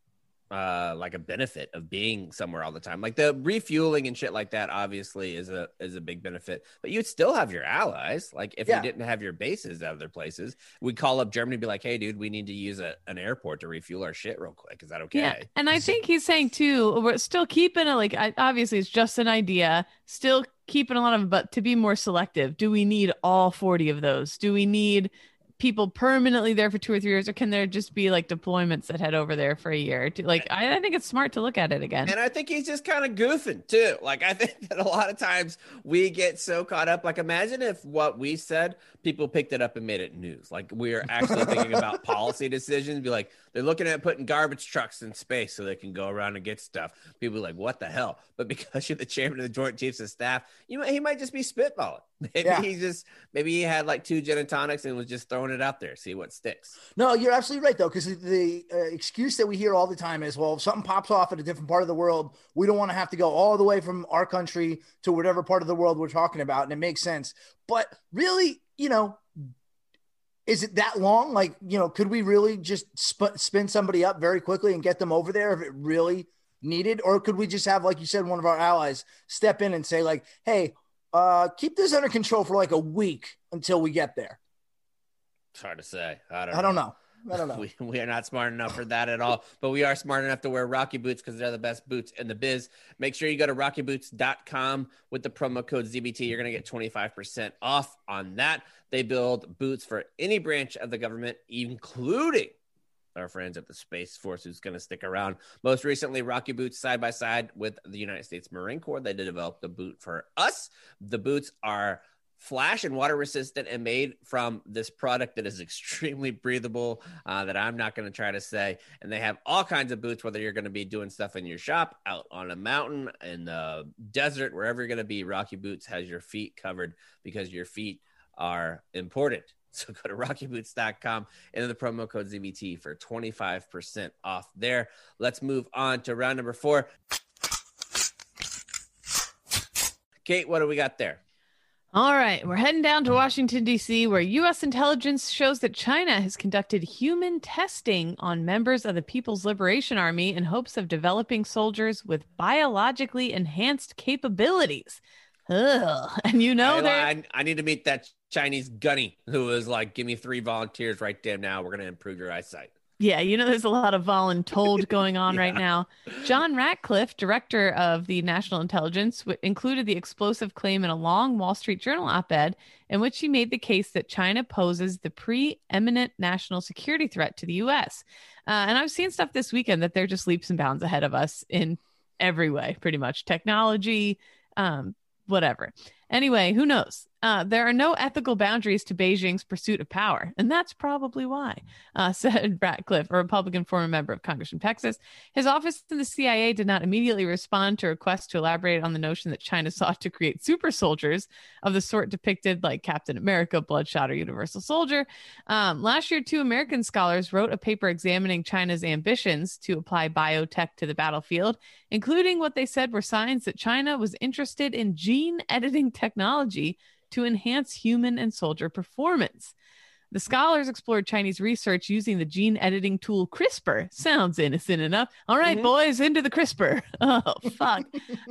like a benefit of being somewhere all the time. Like the refueling and shit like that obviously is a big benefit, but you'd still have your allies. Like if you didn't have your bases at other places, we'd call up Germany and be like, hey dude, we need to use an airport to refuel our shit real quick. Is that okay? Yeah. And I think he's saying too, we're still keeping it, like, obviously it's just an idea, still keeping a lot of them, but to be more selective. Do we need all 40 of those? Do we need people permanently there for 2 or 3 years, or can there just be like deployments that head over there for a year? Like, I think it's smart to look at it again. And I think he's just kind of goofing too. Like, I think that a lot of times we get so caught up. Like, imagine if what we said, people picked it up and made it news. Like, we're actually thinking about policy decisions. Be like, they're looking at putting garbage trucks in space so they can go around and get stuff. People are like, what the hell? But because you're the chairman of the Joint Chiefs of Staff, he might just be spitballing. Maybe he had like 2 gin and tonics and was just throwing throwing it out there, see what sticks. No, you're absolutely right, though, because the excuse that we hear all the time is, well, if something pops off in a different part of the world, we don't want to have to go all the way from our country to whatever part of the world we're talking about. And it makes sense. But really, is it that long? Like, could we really just spin somebody up very quickly and get them over there if it really needed? Or could we just have, like you said, one of our allies step in and say, like, hey, keep this under control for like a week until we get there? It's hard to say. I don't know. I don't know. We are not smart enough for that at all, but we are smart enough to wear Rocky boots because they're the best boots in the biz. Make sure you go to rockyboots.com with the promo code ZBT. You're going to get 25% off on that. They build boots for any branch of the government, including our friends at the Space Force, who's going to stick around. Most recently, Rocky Boots side by side with the United States Marine Corps. They developed the boot for us. The boots are flash and water resistant and made from this product that is extremely breathable that I'm not going to try to say. And they have all kinds of boots, whether you're going to be doing stuff in your shop, out on a mountain, in the desert, wherever you're going to be. Rocky Boots has your feet covered because your feet are important. So go to rockyboots.com and enter the promo code ZBT for 25% off there. Let's move on to round number 4. Kate, what do we got there? All right, we're heading down to Washington, D.C., where U.S. intelligence shows that China has conducted human testing on members of the People's Liberation Army in hopes of developing soldiers with biologically enhanced capabilities. Ugh. And I need to meet that Chinese gunny who was like, give me 3 volunteers right there now. We're going to improve your eyesight. Yeah, there's a lot of voluntold going on right now. John Ratcliffe, director of the National Intelligence, included the explosive claim in a long Wall Street Journal op-ed in which he made the case that China poses the preeminent national security threat to the U.S. And I've seen stuff this weekend that they're just leaps and bounds ahead of us in every way, pretty much. Technology, whatever. Anyway, who knows? There are no ethical boundaries to Beijing's pursuit of power, and that's probably why, said Ratcliffe, a Republican former member of Congress from Texas. His office in the CIA did not immediately respond to requests to elaborate on the notion that China sought to create super soldiers of the sort depicted like Captain America, Bloodshot, or Universal Soldier. Last year, 2 American scholars wrote a paper examining China's ambitions to apply biotech to the battlefield, including what they said were signs that China was interested in gene editing technology to enhance human and soldier performance. The scholars explored Chinese research using the gene editing tool CRISPR. Sounds innocent enough. All right, boys, into the CRISPR. Oh, fuck.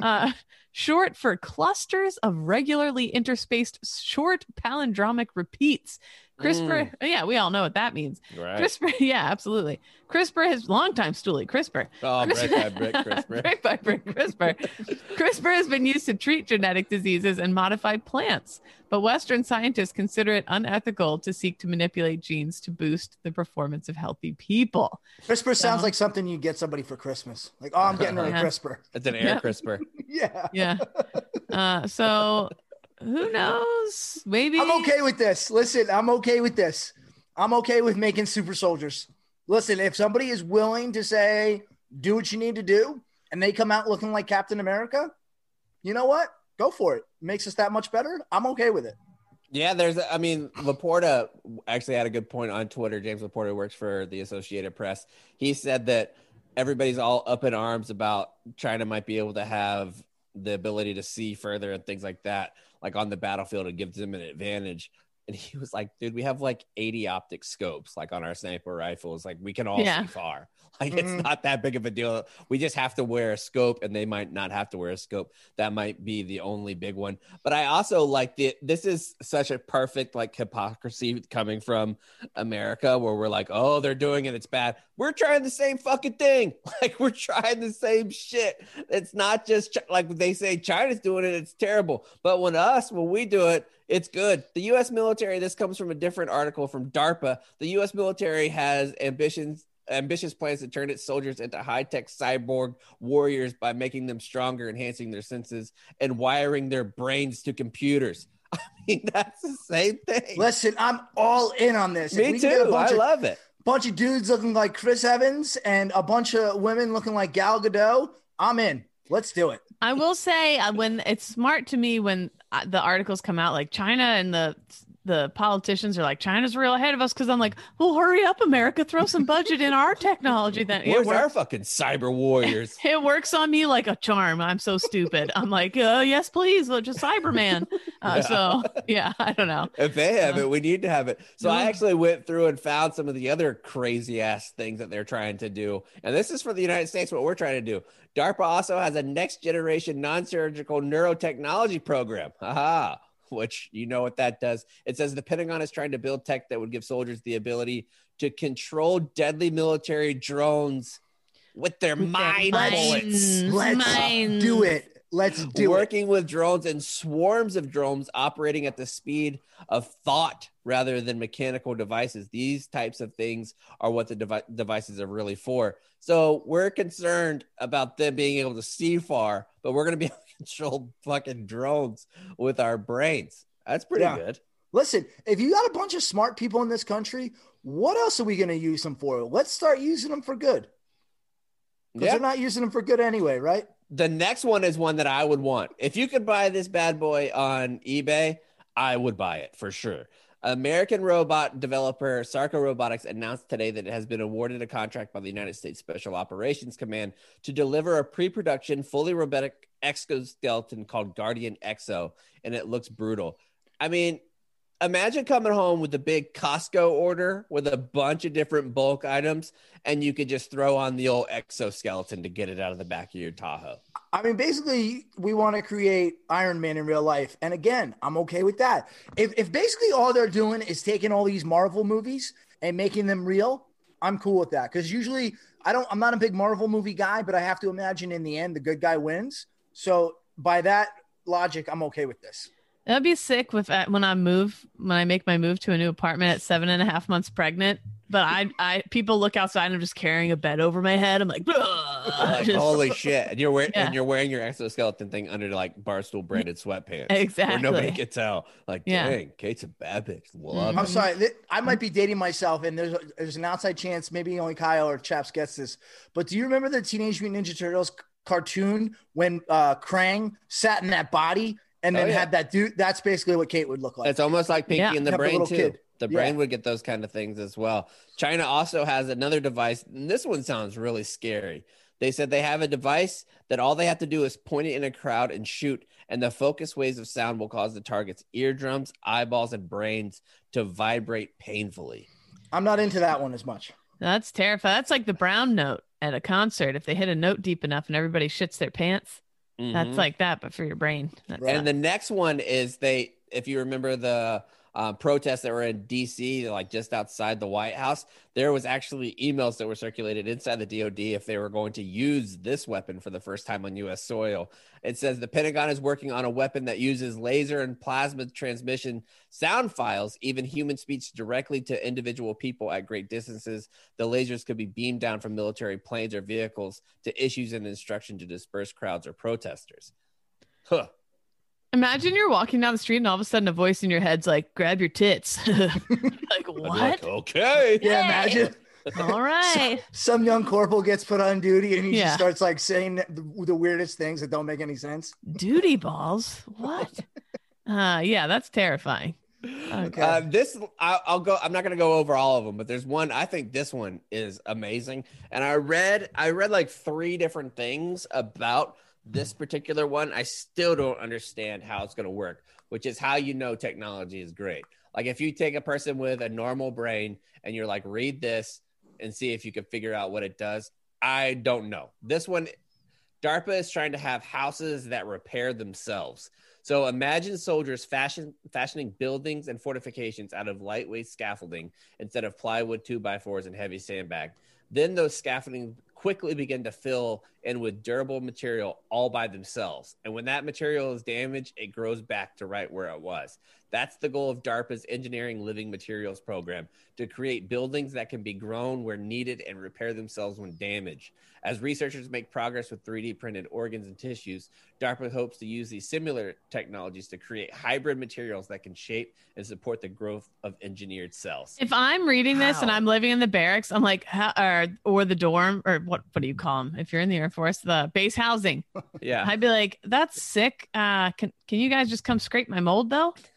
Short for clusters of regularly interspaced short palindromic repeats. CRISPR, yeah, we all know what that means. Right. CRISPR, yeah, absolutely. CRISPR has longtime stoolie, CRISPR. Oh, brick by brick CRISPR. Brick by brick CRISPR. CRISPR has been used to treat genetic diseases and modify plants, but Western scientists consider it unethical to seek to manipulate genes to boost the performance of healthy people. CRISPR sounds like something you get somebody for Christmas. Like, oh, I'm getting a CRISPR. It's an air CRISPR. Yeah. Yeah. So who knows? Maybe I'm okay with this. Listen, I'm okay with this. I'm okay with making super soldiers. Listen, if somebody is willing to say, do what you need to do, and they come out looking like Captain America, you know what? Go for it. Makes us that much better. I'm okay with it. Yeah, Laporta actually had a good point on Twitter. James Laporta works for the Associated Press. He said that everybody's all up in arms about China might be able to have the ability to see further and things like that, like on the battlefield, it gives them an advantage. And he was like, dude, we have like 80 optic scopes, like on our sniper rifles. Like we can all see far. Like it's not that big of a deal. We just have to wear a scope, and they might not have to wear a scope. That might be the only big one. But I also like this is such a perfect like hypocrisy coming from America, where we're like, oh, they're doing it, it's bad. We're trying the same fucking thing. Like we're trying the same shit. It's not just like they say China's doing it, it's terrible. But when we do it, it's good. The U.S. military, this comes from a different article from DARPA. The U.S. military has ambitious plans to turn its soldiers into high-tech cyborg warriors by making them stronger, enhancing their senses, and wiring their brains to computers. I mean, that's the same thing. Listen, I'm all in on this. Me too. I love it. Bunch of dudes looking like Chris Evans and a bunch of women looking like Gal Gadot. I'm in. Let's do it. I will say when it's smart to me when the articles come out like China and the the politicians are like, China's real ahead of us, because I'm like, well, hurry up, America, throw some budget in our technology. Then where's our fucking cyber warriors? It works on me like a charm. I'm so stupid. I'm like, yes, please, just Cyberman. So yeah, I don't know. If they have it, we need to have it. So I actually went through and found some of the other crazy ass things that they're trying to do. And this is for the United States, what we're trying to do. DARPA also has a next generation non-surgical neurotechnology program. Aha. Which you know what that does. It says the Pentagon is trying to build tech that would give soldiers the ability to control deadly military drones with their mind bullets. Let's do it. Let's do Working with drones and swarms of drones operating at the speed of thought rather than mechanical devices. These types of things are what the devices are really for. So we're concerned about them being able to see far, but we're going to be able to control fucking drones with our brains. That's pretty good. Listen, if you got a bunch of smart people in this country, what else are we going to use them for? Let's start using them for good. Because they're not using them for good anyway, right? The next one is one that I would want. If you could buy this bad boy on eBay, I would buy it for sure. American robot developer Sarco Robotics announced today that it has been awarded a contract by the United States Special Operations Command to deliver a pre-production, fully robotic exoskeleton called Guardian Exo, and it looks brutal. I mean, imagine coming home with a big Costco order with a bunch of different bulk items, and you could just throw on the old exoskeleton to get it out of the back of your Tahoe. I mean, basically, we want to create Iron Man in real life. And again, I'm okay with that. If basically all they're doing is taking all these Marvel movies and making them real, I'm cool with that. Because usually I'm not a big Marvel movie guy, but I have to imagine in the end, the good guy wins. So by that logic, I'm okay with this. That'd be sick when I make my move to a new apartment at 7.5 months pregnant. But I people look outside and I'm just carrying a bed over my head. I'm like, holy shit. And you're wearing your exoskeleton thing under like Barstool branded sweatpants. Exactly. Where nobody can tell. Like, dang, Kate's a bad bitch. Love I'm sorry. I might be dating myself, and there's an outside chance maybe only Kyle or Chaps gets this. But do you remember the Teenage Mutant Ninja Turtles cartoon when Krang sat in that body and then had that dude? That's basically what Kate would look like. It's almost like Pinky and the Brain too. Kid. The brain would get those kind of things as well. China also has another device, and this one sounds really scary. They said they have a device that all they have to do is point it in a crowd and shoot, and the focused waves of sound will cause the target's eardrums, eyeballs, and brains to vibrate painfully. I'm not into that one as much. That's terrifying. That's like the brown note at a concert. If they hit a note deep enough and everybody shits their pants, that's like that, but for your brain. And the next one is if you remember the protests that were in DC, like just outside the White House, there was actually emails that were circulated inside the DOD if they were going to use this weapon for the first time on U.S. soil. It says the Pentagon is working on a weapon that uses laser and plasma transmission sound files, even human speech directly to individual people at great distances. The lasers could be beamed down from military planes or vehicles to issues an instruction to disperse crowds or protesters. Huh. Imagine you're walking down the street and all of a sudden a voice in your head's like, grab your tits. Like, what? Like, okay. Yeah, imagine. All right. Some young corporal gets put on duty and he just starts like saying the weirdest things that don't make any sense. Duty balls? What? Yeah, that's terrifying. Okay. I'll go. I'm not going to go over all of them, but there's one. I think this one is amazing. And I read like 3 different things about this particular one. I still don't understand how it's going to work, which is how you know technology is great. Like if you take a person with a normal brain and you're like, read this and see if you can figure out what it does. I don't know. This one, DARPA is trying to have houses that repair themselves. So imagine soldiers fashioning buildings and fortifications out of lightweight scaffolding instead of plywood 2x4s and heavy sandbag. Then those scaffolding quickly begin to fill in with durable material all by themselves. And when that material is damaged, it grows back to right where it was. That's the goal of DARPA's Engineering Living Materials program, to create buildings that can be grown where needed and repair themselves when damaged. As researchers make progress with 3D printed organs and tissues, DARPA hopes to use these similar technologies to create hybrid materials that can shape and support the growth of engineered cells. If I'm reading this and I'm living in the barracks, I'm like, or the dorm, or what do you call them? If you're in the Air Force, the base housing. Yeah. I'd be like, that's sick. Can you guys just come scrape my mold though?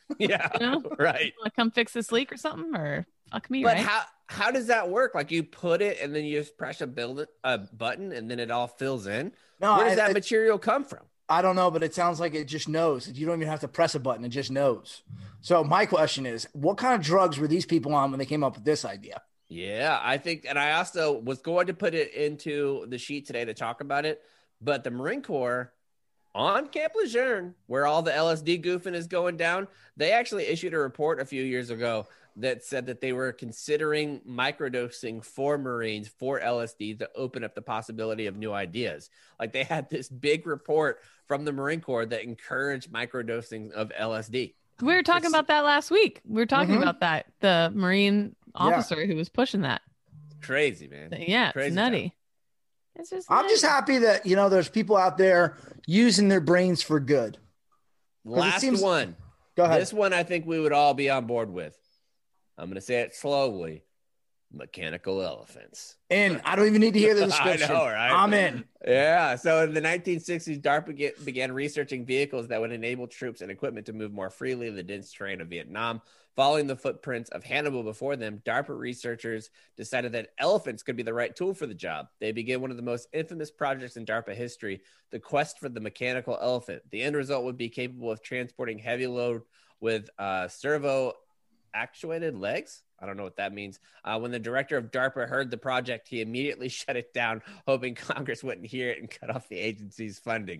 Yeah, You know? right. Want to come fix this leak or something, or fuck me, But right? how does that work? Like you put it and then you just press a button and then it all fills in. No, Where does that material come from? I don't know, but it sounds like it just knows. You don't even have to press a button; it just knows. So my question is, what kind of drugs were these people on when they came up with this idea? Yeah, I think, and I also was going to put it into the sheet today to talk about it, but the Marine Corps on Camp Lejeune, where all the LSD goofing is going down, they actually issued a report a few years ago that said that they were considering microdosing for Marines for LSD to open up the possibility of new ideas. Like they had this big report from the Marine Corps that encouraged microdosing of LSD. We were talking about that last week. We were talking about that. The Marine officer who was pushing that. Crazy, man. Yeah, Crazy it's nutty. time. It's just I'm just happy that, there's people out there using their brains for good. Last one. Go ahead. This one I think we would all be on board with. I'm going to say it slowly. Mechanical elephants. And I don't even need to hear the description. I know, right? I'm in. Yeah. So in the 1960s, DARPA began researching vehicles that would enable troops and equipment to move more freely in the dense terrain of Vietnam. Following the footprints of Hannibal before them, DARPA researchers decided that elephants could be the right tool for the job. They began one of the most infamous projects in DARPA history, the quest for the mechanical elephant. The end result would be capable of transporting heavy load with servo actuated legs. I don't know what that means. When the director of DARPA heard the project, he immediately shut it down, hoping Congress wouldn't hear it and cut off the agency's funding.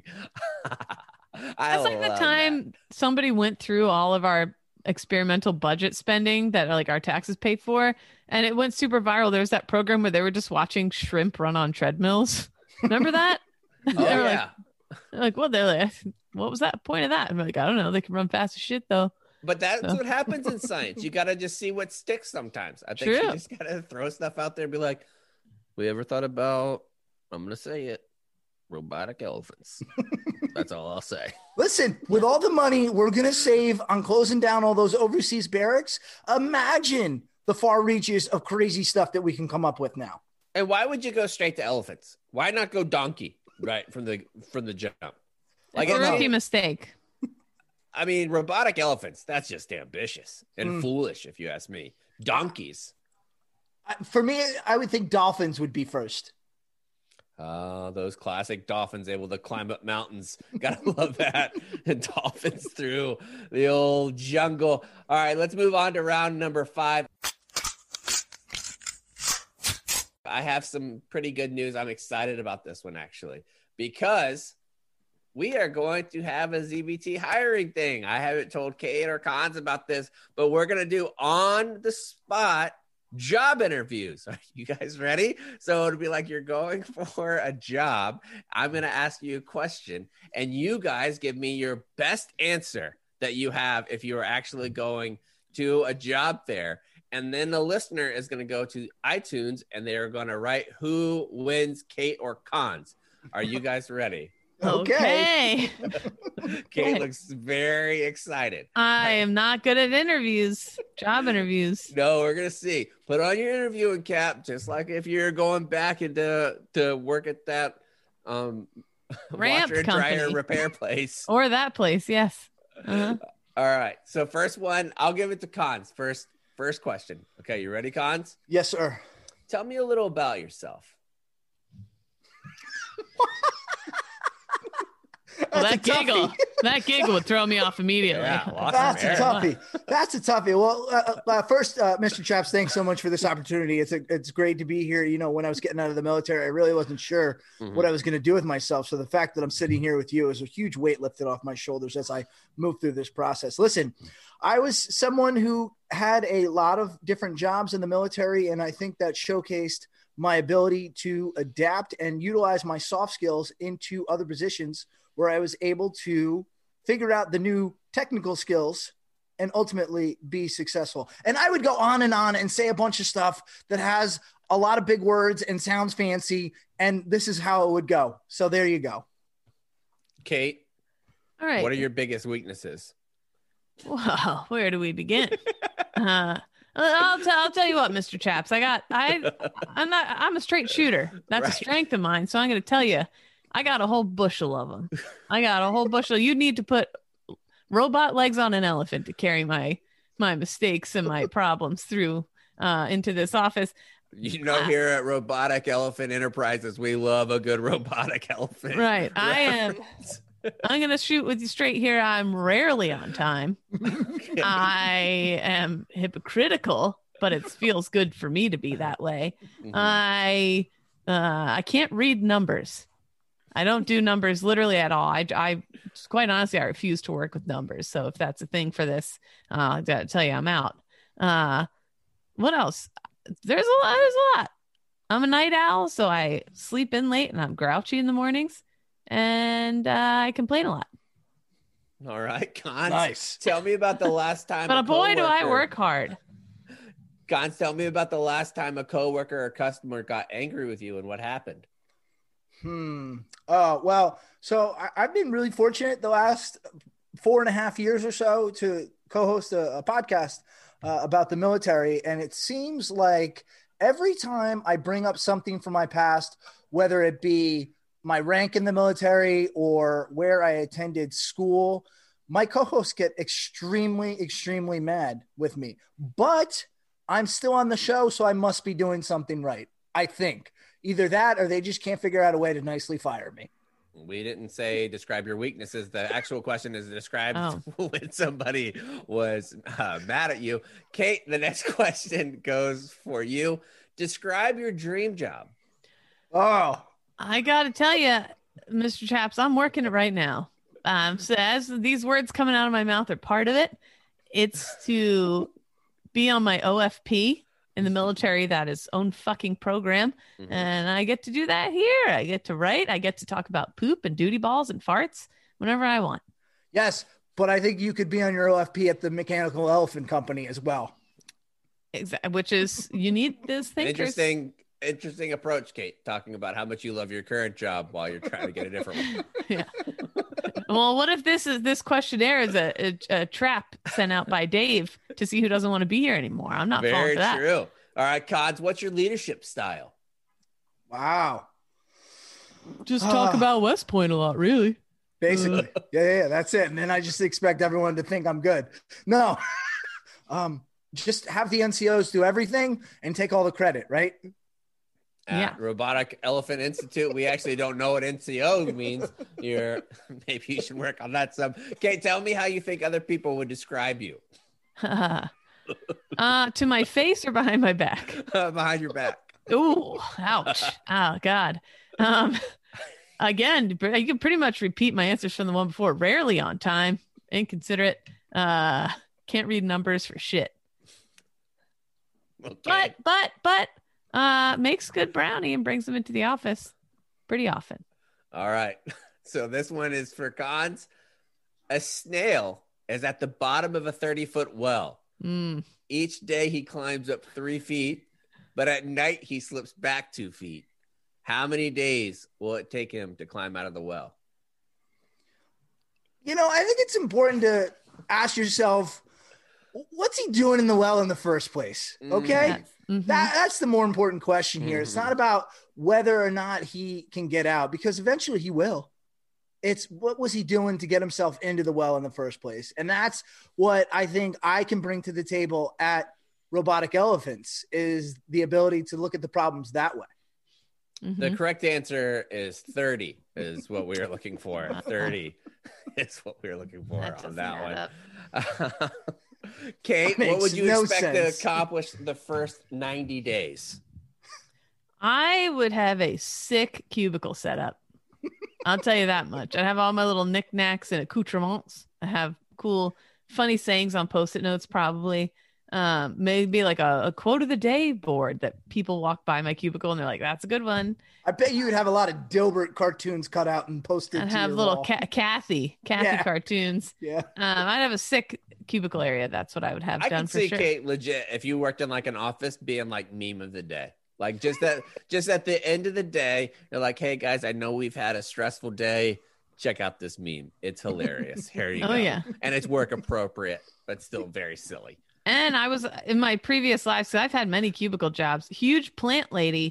That's like the time somebody went through all of our experimental budget spending that like our taxes paid for, and it went super viral. There was that program where they were just watching shrimp run on treadmills. Remember that? Oh, they were yeah. they're like, what was that point of that? I'm like, I don't know. They can run fast as shit though. But that's what happens in science. You got to just see what sticks sometimes. I think you just got to throw stuff out there and be like, we ever thought about, I'm going to say it, robotic elephants. That's all I'll say. Listen, with all the money we're going to save on closing down all those overseas barracks, imagine the far reaches of crazy stuff that we can come up with now. And why would you go straight to elephants? Why not go donkey right from the jump? Like a rookie mistake. I mean, robotic elephants, that's just ambitious and foolish, if you ask me. Donkeys. For me, I would think dolphins would be first. Those classic dolphins able to climb up mountains. Gotta love that. And dolphins through the old jungle. All right, let's move on to round number 5. I have some pretty good news. I'm excited about this one, actually, because we are going to have a ZBT hiring thing. I haven't told Kate or Cons about this, but we're going to do on the spot job interviews. Are you guys ready? So it'll be like you're going for a job. I'm going to ask you a question, and you guys give me your best answer that you have if you are actually going to a job fair. And then the listener is going to go to iTunes, and they are going to write who wins, Kate or Cons. Are you guys ready? Okay. Kate looks very excited. I am not good at interviews, job interviews. No, we're gonna see. Put on your interviewing cap, just like if you're going back into to work at that ramp washer and company. dryer repair place. Or that place, yes. Uh-huh. All right. So first one, I'll give it to Cons. First question. Okay, you ready, Cons? Yes, sir. Tell me a little about yourself. Well, that giggle would throw me off immediately. Yeah, That's a toughie. That's a toughie. Well, first, Mr. Chaps, thanks so much for this opportunity. It's great to be here. You know, when I was getting out of the military, I really wasn't sure what I was going to do with myself. So the fact that I'm sitting here with you is a huge weight lifted off my shoulders as I move through this process. Listen, I was someone who had a lot of different jobs in the military, and I think that showcased my ability to adapt and utilize my soft skills into other positions where I was able to figure out the new technical skills and ultimately be successful. And I would go on and say a bunch of stuff that has a lot of big words and sounds fancy, and this is how it would go. So there you go. All Kate, right. what are your biggest weaknesses? Well, where do we begin? I'll tell you what, Mr. Chaps. I'm a straight shooter. That's Right. a strength of mine. So I'm going to tell you, I got a whole bushel of them. I got a whole bushel. You need to put robot legs on an elephant to carry my mistakes and my problems through into this office. You know, here at Robotic Elephant Enterprises, we love a good robotic elephant. Right. I'm going to shoot with you straight here. I'm rarely on time. I am hypocritical, but it feels good for me to be that way. Mm-hmm. I can't read numbers. I don't do numbers literally at all. I quite honestly, I refuse to work with numbers. So if that's a thing for this, I got to tell you, I'm out. What else? There's a lot. I'm a night owl, so I sleep in late and I'm grouchy in the mornings, and I complain a lot. All right, Cons. Nice. Tell me about the last time. But boy, do I work hard. Cons, tell me about the last time a coworker or customer got angry with you and what happened. Well, so I've been really fortunate the last 4.5 years or so to co-host a podcast about the military. And it seems like every time I bring up something from my past, whether it be my rank in the military or where I attended school, my co-hosts get extremely, extremely mad with me. But I'm still on the show, so I must be doing something right, I think. Either that or they just can't figure out a way to nicely fire me. We didn't say describe your weaknesses. The actual question is describe when somebody was mad at you. Kate, the next question goes for you. Describe your dream job. Oh, I got to tell you, Mr. Chaps, I'm working it right now. So as these words coming out of my mouth are part of it, it's to be on my OFP in the military, that is own fucking program. Mm-hmm. And I get to do that here. I get to write. I get to talk about poop and duty balls and farts whenever I want. Yes, but I think you could be on your OFP at the Mechanical Elephant Company as well. Exactly, which is, you need this thing. Interesting approach, Kate, talking about how much you love your current job while you're trying to get a different one. Yeah. Well, what if this questionnaire is a trap sent out by Dave to see who doesn't want to be here anymore? I'm not falling for that. Very true. All right, Cons, what's your leadership style? Wow. Just talk about West Point a lot, really. Basically. Yeah, that's it. And then I just expect everyone to think I'm good. No. Just have the NCOs do everything and take all the credit, right? Robotic Elephant Institute. We actually don't know what NCO means. Maybe you should work on that some. Okay, tell me how you think other people would describe you. To my face or behind my back? Behind your back. Ooh, ouch. Oh, God. Again, you can pretty much repeat my answers from the one before. Rarely on time, inconsiderate, can't read numbers for shit. Okay. But makes good brownie and brings them into the office pretty often. All right. So this one is for Cons. A snail is at the bottom of a 30-foot well. Each day he climbs up 3 feet, but at night he slips back 2 feet. How many days will it take him to climb out of the well? I think it's important to ask yourself, what's he doing in the well in the first place? Okay. Yes. Mm-hmm. That's the more important question here. It's not about whether or not he can get out, because eventually he will. It's what was he doing to get himself into the well in the first place? And that's what I think I can bring to the table at Robotic Elephants, is the ability to look at the problems that way. Mm-hmm. The correct answer is 30 is what we are looking for. 30 is what we are looking for on that one. Kate, what would you expect to accomplish the first 90 days? I would have a sick cubicle setup. I'll tell you that much. I'd have all my little knickknacks and accoutrements. I have cool, funny sayings on Post-it notes, probably. Maybe like a quote of the day board that people walk by my cubicle and they're like, that's a good one. I bet you would have a lot of Dilbert cartoons cut out and posted. I'd have little Kathy cartoons. Yeah. I'd have a sick cubicle area. That's what I would have done for sure. I can see Kate legit if you worked in like an office being like meme of the day. Like just at the end of the day, you're like, hey guys, I know we've had a stressful day. Check out this meme. It's hilarious. Here you go. Yeah. And it's work appropriate, but still very silly. And I was in my previous lives, so I've had many cubicle jobs. Huge plant lady.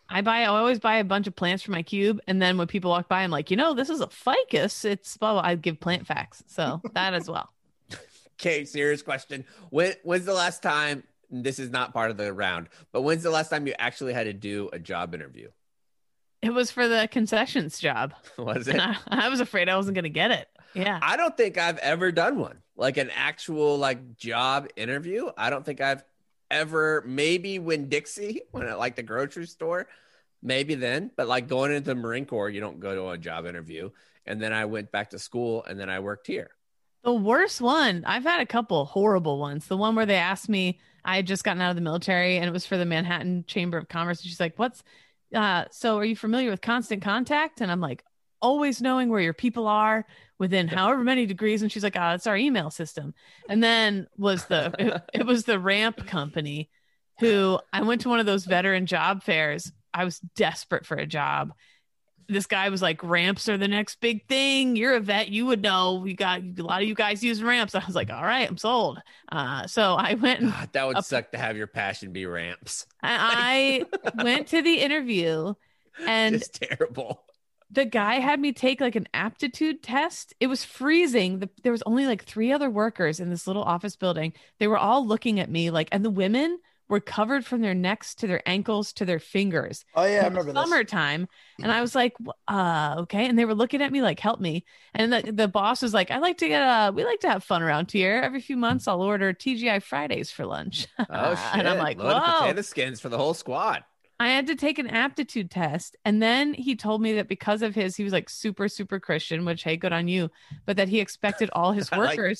I always buy a bunch of plants for my cube, and then when people walk by, I'm like, this is a ficus. It's blah, blah. I give plant facts, so that as well. Okay, serious question. When's the last time? This is not part of the round, but when's the last time you actually had to do a job interview? It was for the concessions job. Was it? And I was afraid I wasn't going to get it. Yeah. I don't think I've ever done one, like an actual like job interview. I don't think I've ever, maybe Winn-Dixie, when at like the grocery store, maybe then, but like going into the Marine Corps, you don't go to a job interview. And then I went back to school and then I worked here. The worst one, I've had a couple horrible ones. The one where they asked me, I had just gotten out of the military and it was for the Manhattan Chamber of Commerce. And she's like, so are you familiar with constant contact? And I'm like, always knowing where your people are within however many degrees. And she's like, it's our email system. And then it was the ramp company who I went to one of those veteran job fairs. I was desperate for a job. This guy was like, ramps are the next big thing. You're a vet. You would know. We got a lot of you guys use ramps. I was like, all right, I'm sold. So I went. And that would suck to have your passion be ramps. I went to the interview and it's terrible. The guy had me take like an aptitude test. It was freezing. There was only like 3 other workers in this little office building. They were all looking at me and the women were covered from their necks to their ankles to their fingers. Oh yeah, I remember this. Summertime. And I was like, okay. And they were looking at me like, help me. And the boss was like, we like to have fun around here. Every few months I'll order TGI Fridays for lunch. Oh shit. And I'm like, loaded whoa. Potato skins for the whole squad. I had to take an aptitude test. And then he told me that because of he was like super, super Christian, which, hey, good on you, but that he expected all his workers.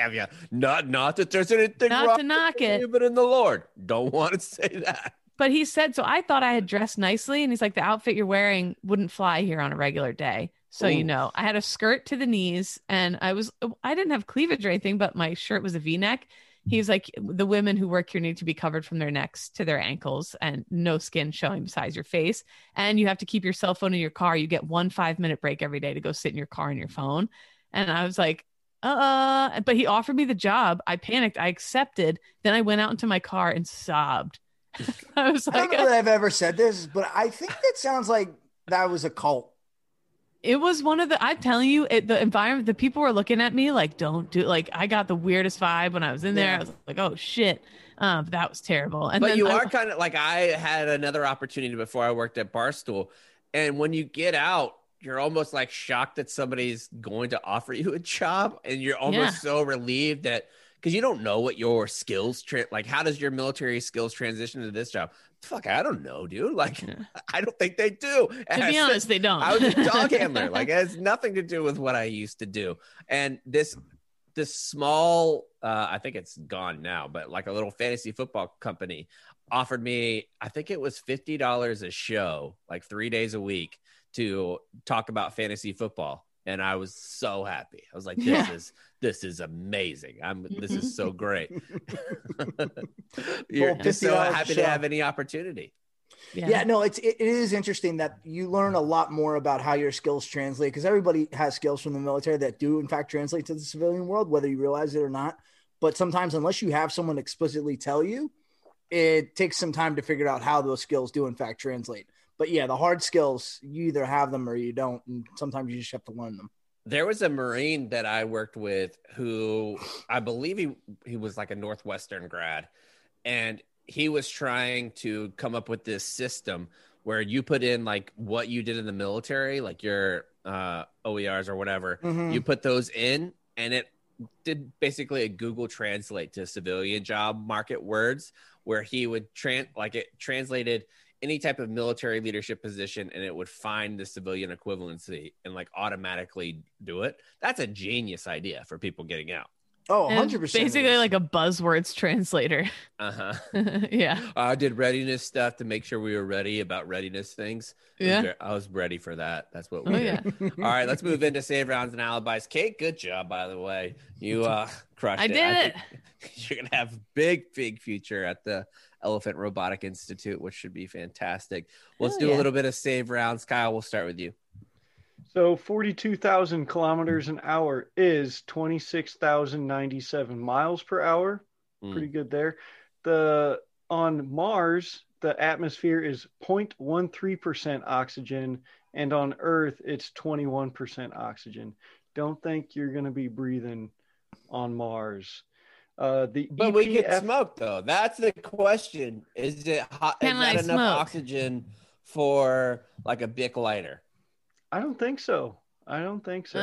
Not that there's anything not wrong to knock it, but in the Lord. Don't want to say that. But he said, so I thought I had dressed nicely. And he's like, the outfit you're wearing wouldn't fly here on a regular day. So, Ooh. I had a skirt to the knees and I didn't have cleavage or anything, but my shirt was a V-neck. He's like, the women who work here need to be covered from their necks to their ankles and no skin showing besides your face. And you have to keep your cell phone in your car. You get 1 5-minute break every day to go sit in your car on your phone. And I was like, but he offered me the job. I panicked. I accepted. Then I went out into my car and sobbed. I was like, I don't know that I've ever said this, but I think that sounds like that was a cult. It was one of I'm telling you, the environment, the people were looking at me like, don't do, like, I got the weirdest vibe when I was in there. Yeah. I was like, oh shit. That was terrible. And but you are kind of like, I had another opportunity before I worked at Barstool. And when you get out, you're almost like shocked that somebody's going to offer you a job. And you're almost so relieved that, because you don't know what your skills, like how does your military skills transition to this job? Fuck, I don't know, dude. Like, I don't think they do. To be honest, they don't. I was a dog handler. Like, it has nothing to do with what I used to do. And this small, I think it's gone now, but like a little fantasy football company offered me, I think it was $50 a show, like 3 days a week to talk about fantasy football. And I was so happy. I was like, this is amazing. This is so great. You're just so happy to have any opportunity. Yeah, no, it is interesting that you learn a lot more about how your skills translate, because everybody has skills from the military that do in fact translate to the civilian world, whether you realize it or not. But sometimes, unless you have someone explicitly tell you, it takes some time to figure out how those skills do in fact translate. But yeah, the hard skills, you either have them or you don't. And sometimes you just have to learn them. There was a Marine that I worked with who I believe he was like a Northwestern grad. And he was trying to come up with this system where you put in like what you did in the military, like your OERs or whatever. Mm-hmm. You put those in and it did basically a Google Translate to civilian job market words, where he would translated any type of military leadership position and it would find the civilian equivalency and like automatically do it. That's a genius idea for people getting out. Oh, 100%. Basically like a buzzwords translator. Uh-huh. Yeah. I did readiness stuff to make sure we were ready about readiness things. Yeah. I was ready for that. That's what we did. Yeah. All right, let's move into save rounds and alibis. Kate, good job, by the way. You crushed it. I did it. You're going to have big future at the Elephant Robotic Institute, which should be fantastic. Let's do a little bit of save rounds. Kyle, we'll start with you. So 42,000 kilometers an hour is 26,097 miles per hour. Pretty good there. The on Mars, the atmosphere is 0.13% oxygen, and on Earth, it's 21% oxygen. Don't think you're going to be breathing on Mars. But we get smoke, though. That's the question. Is it hot? Is that enough oxygen for like a Bic lighter? I don't think so. Then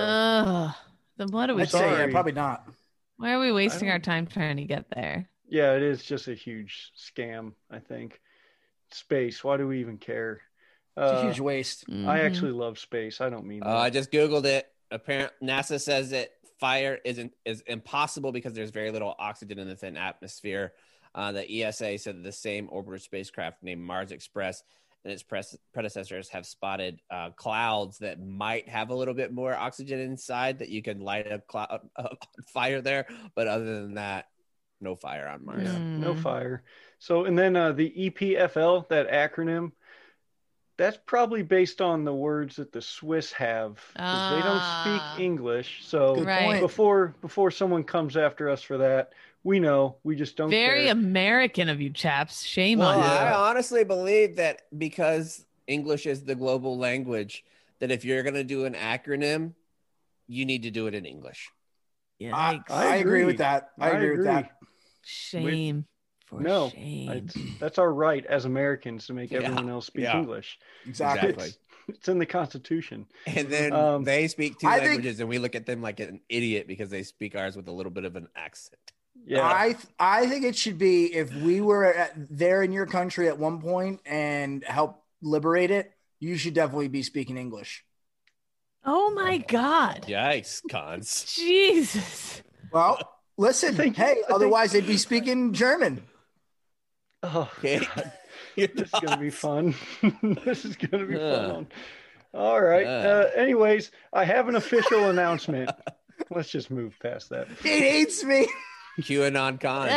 what are we saying? Yeah, probably not. Why are we wasting our time trying to get there? Yeah, it is just a huge scam, I think. Space, why do we even care? It's a huge waste. I actually love space. I don't mean that. I just Googled it. Apparently, NASA says that fire is impossible because there's very little oxygen in the thin atmosphere. The ESA said that the same orbiter spacecraft named Mars Express and its predecessors have spotted clouds that might have a little bit more oxygen inside that you can light a cloud fire there. But other than that, no fire on Mars. Yeah, no fire. So, and then the EPFL, that acronym, that's probably based on the words that the Swiss have. They don't speak English. So before someone comes after us for that, we know. We just don't Very care. American of you chaps. Shame on you. I honestly believe that because English is the global language, that if you're going to do an acronym, you need to do it in English. Yeah, I agree with that. I agree with that. Shame. Shame. That's our right as Americans to make everyone else speak English. Exactly. It's in the Constitution. And then they speak two languages, and we look at them like an idiot because they speak ours with a little bit of an accent. Yeah, I think it should be if we were there in your country at one point and help liberate it, you should definitely be speaking English. Oh my God! Yikes, cons. Jesus. Well, listen. Otherwise they'd be speaking German. Oh, okay. This is gonna be fun. This is gonna be fun. All right. Anyways, I have an official announcement. Let's just move past that. He hates me. QAnon cons.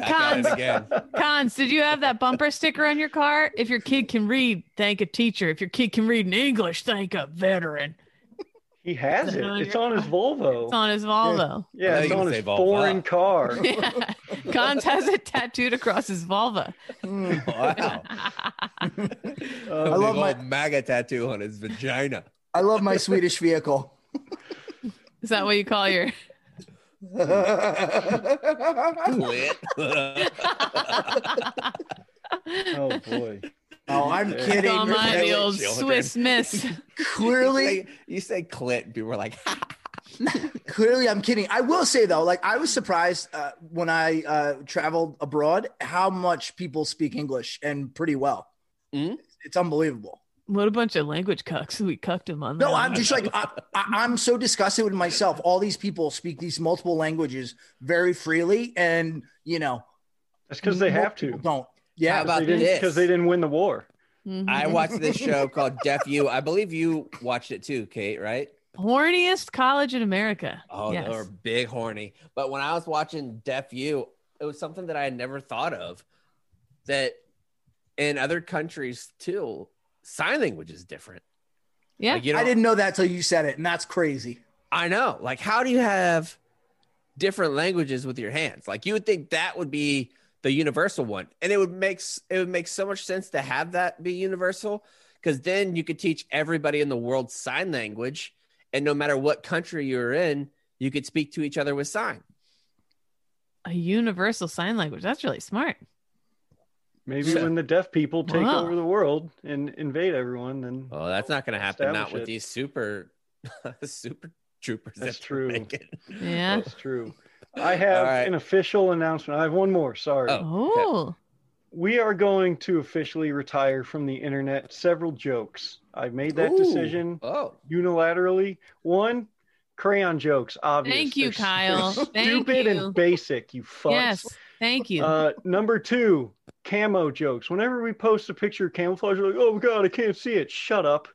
Cons, did you have that bumper sticker on your car? If your kid can read, thank a teacher. If your kid can read in English, thank a veteran. He has it. It's on his Volvo. It's on his Volvo. Yeah, it's on his foreign car. Yeah. Cons has it tattooed across his vulva. Wow. I love my MAGA tattoo on his vagina. I love my Swedish vehicle. Is that what you call your... Oh boy. Oh, I'm kidding. Oh, my, the old Swiss Miss. Clearly, you say clit, people were like, clearly, I'm kidding. I will say though, like I was surprised when I traveled abroad how much people speak English and pretty well. Mm-hmm. It's unbelievable. What a bunch of language cucks. We cucked him on that. No, I'm just like, I'm so disgusted with myself. All these people speak these multiple languages very freely. And, you know, that's because they have to. Don't. Yeah. Because they didn't win the war. Mm-hmm. I watched this show called Deaf U. I believe you watched it too, Kate, right? Horniest college in America. Oh, yes. They were big horny. But when I was watching Deaf U, it was something that I had never thought of, that in other countries too, sign language is different. Yeah. Like, I didn't know that till you said it, and that's crazy. I know. Like, how do you have different languages with your hands? Like, you would think that would be the universal one, and it would make so much sense to have that be universal, because then you could teach everybody in the world sign language, and no matter what country you're in, you could speak to each other with sign. A universal sign language. That's really smart. Maybe when the deaf people take over the world and invade everyone, then that's not going to happen. Not with these super troopers. That's true. Yeah, that's true. I have an official announcement. I have one more. Sorry. Oh. We are going to officially retire from the internet several jokes. I've made that decision unilaterally. One, crayon jokes, obviously. Thank you, Kyle. Stupid and basic, you fucks. Yes, thank you. Number two, camo jokes. Whenever we post a picture of camouflage, we're like, oh God, I can't see it. Shut up.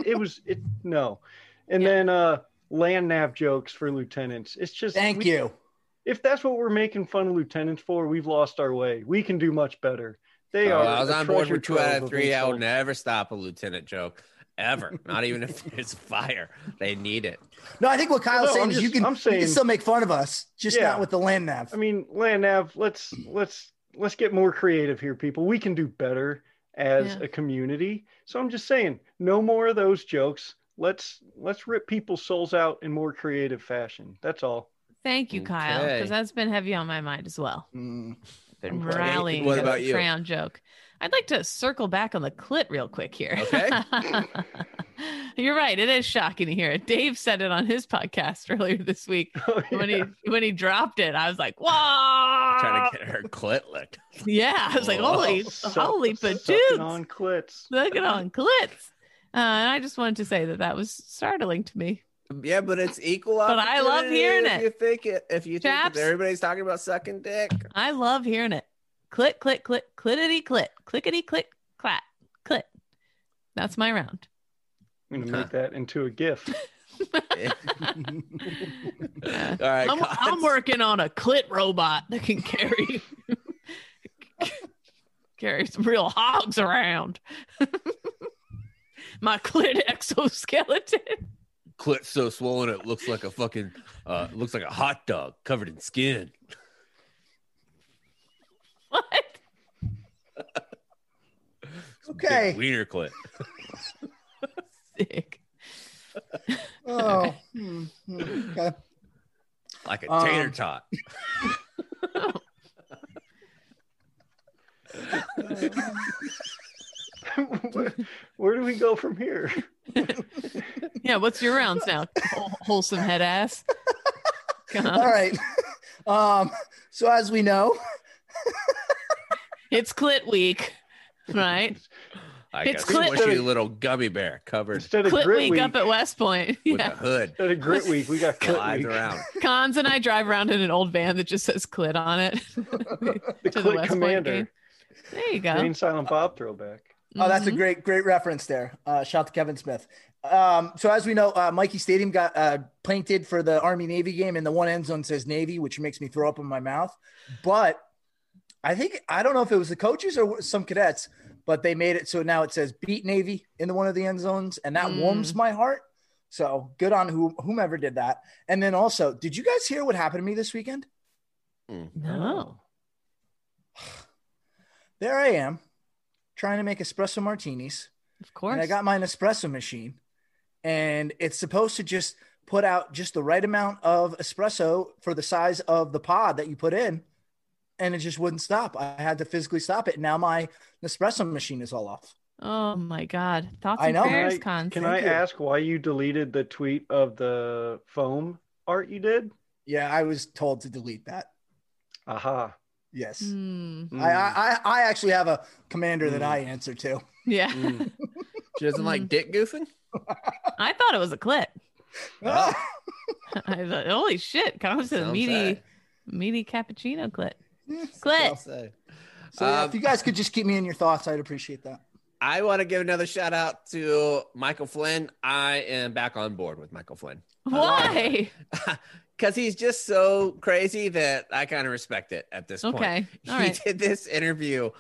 No. And then land nav jokes for lieutenants. It's just thank you. If that's what we're making fun of lieutenants for, we've lost our way. We can do much better. They are. I was on board with 2 out of 3. I will never stop a lieutenant joke. Ever. Not even if there's fire. They need it. No, I think what Kyle's saying is you can still make fun of us, just not with the land nav. I mean, land nav, let's let's get more creative here, people. We can do better as a community. So I'm just saying, no more of those jokes. Let's rip people's souls out in more creative fashion. That's all. Thank you, Kyle, because that's been heavy on my mind as well. Been rallying. What about you? Crayon joke. I'd like to circle back on the clit real quick here. Okay. You're right. It is shocking to hear it. Dave said it on his podcast earlier this week. When he dropped it. I was like, "Whoa!" Trying to get her clit licked. Yeah, I was like, "Holy patoots!" Sucking on clits. Sucking on clits. And I just wanted to say that was startling to me. Yeah, but it's equal. But I love hearing it. If you think that everybody's talking about sucking dick, I love hearing it. Clit, clit, clit, clittity, clit, clickety, clit, clat, clit. That's my round. I'm gonna make that into a GIF. all right, I'm working on a clit robot that can carry some real hogs around. My clit exoskeleton. Clit so swollen it looks like a fucking looks like a hot dog covered in skin. What? Okay. Big wiener clit. Sick. Oh. Okay. Like a tater tot. Where do we go from here? Yeah, what's your rounds now? Wholesome head ass. All right. So as we know, it's clit week, right? It's squishy little gummy bear covered. Instead of clit grit week up at West Point. With a hood. Instead of grit week, we got clit week. Around. Cons and I drive around in an old van that just says clit on it. The Clit Commander. There you go. Jane Silent Bob throwback. Oh, that's a great reference there. Shout to Kevin Smith. So as we know, Mikey Stadium got painted for the Army-Navy game, and the one end zone says Navy, which makes me throw up in my mouth. But I don't know if it was the coaches or some cadets, but they made it so now it says Beat Navy in one of the end zones, and that warms my heart. So good on whomever did that. And then also, did you guys hear what happened to me this weekend? No. There I am, trying to make espresso martinis. Of course. And I got my Nespresso machine, and it's supposed to just put out just the right amount of espresso for the size of the pod that you put in, and it just wouldn't stop. I had to physically stop it. Now my Nespresso machine is all off. Oh my God. Thoughts I and know. prayers, Cons. Can I ask why you deleted the tweet of the foam art you did? Yeah, I was told to delete that. Aha. Yes. Mm. I actually have a commander that I answer to. Yeah. She doesn't like dick goofing? I thought it was a clit. Oh. I thought, holy shit. Comes to the meaty cappuccino clit. Clit. So yeah, if you guys could just keep me in your thoughts, I'd appreciate that. I want to give another shout out to Michael Flynn. I am back on board with Michael Flynn. Why? Because he's just so crazy that I kind of respect it at this point. Okay. All right. He did this interview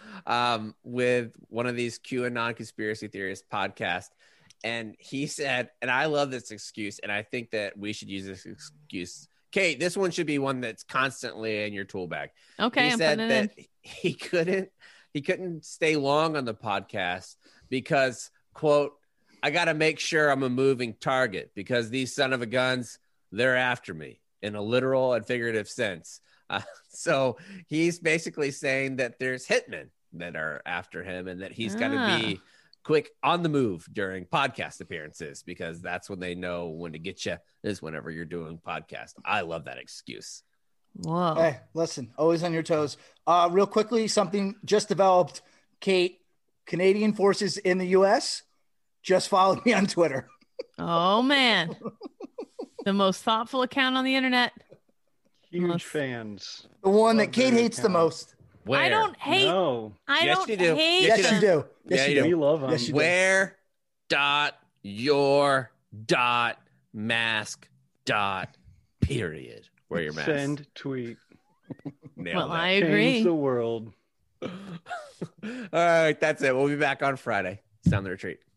with one of these QAnon conspiracy theorist podcasts. And he said, and I love this excuse, and I think that we should use this excuse. Kate, this one should be one that's constantly in your tool bag. Okay. He said that he couldn't stay long on the podcast because, quote, I got to make sure I'm a moving target because these son of a guns, they're after me in a literal and figurative sense. So he's basically saying that there's hitmen that are after him and that he's got to be quick on the move during podcast appearances because that's when they know when to get you is whenever you're doing podcast. I love that excuse. Whoa. Hey, listen, always on your toes. Real quickly, something just developed. Kate, Canadian forces in the U.S. just followed me on Twitter. Oh, man. The most thoughtful account on the internet. Huge fans. The one that Kate hates the most. Where? I don't hate. No. I Yes, don't you do. hate. Yes, Yes, you do. Yes, Yeah, you you do. We love them. Yes, you do. Where dot your dot mask dot period. Wear your mask. Send tweet. Nailed Well, it. I agree. Change the world. All right, that's it. We'll be back on Friday. Sound the retreat.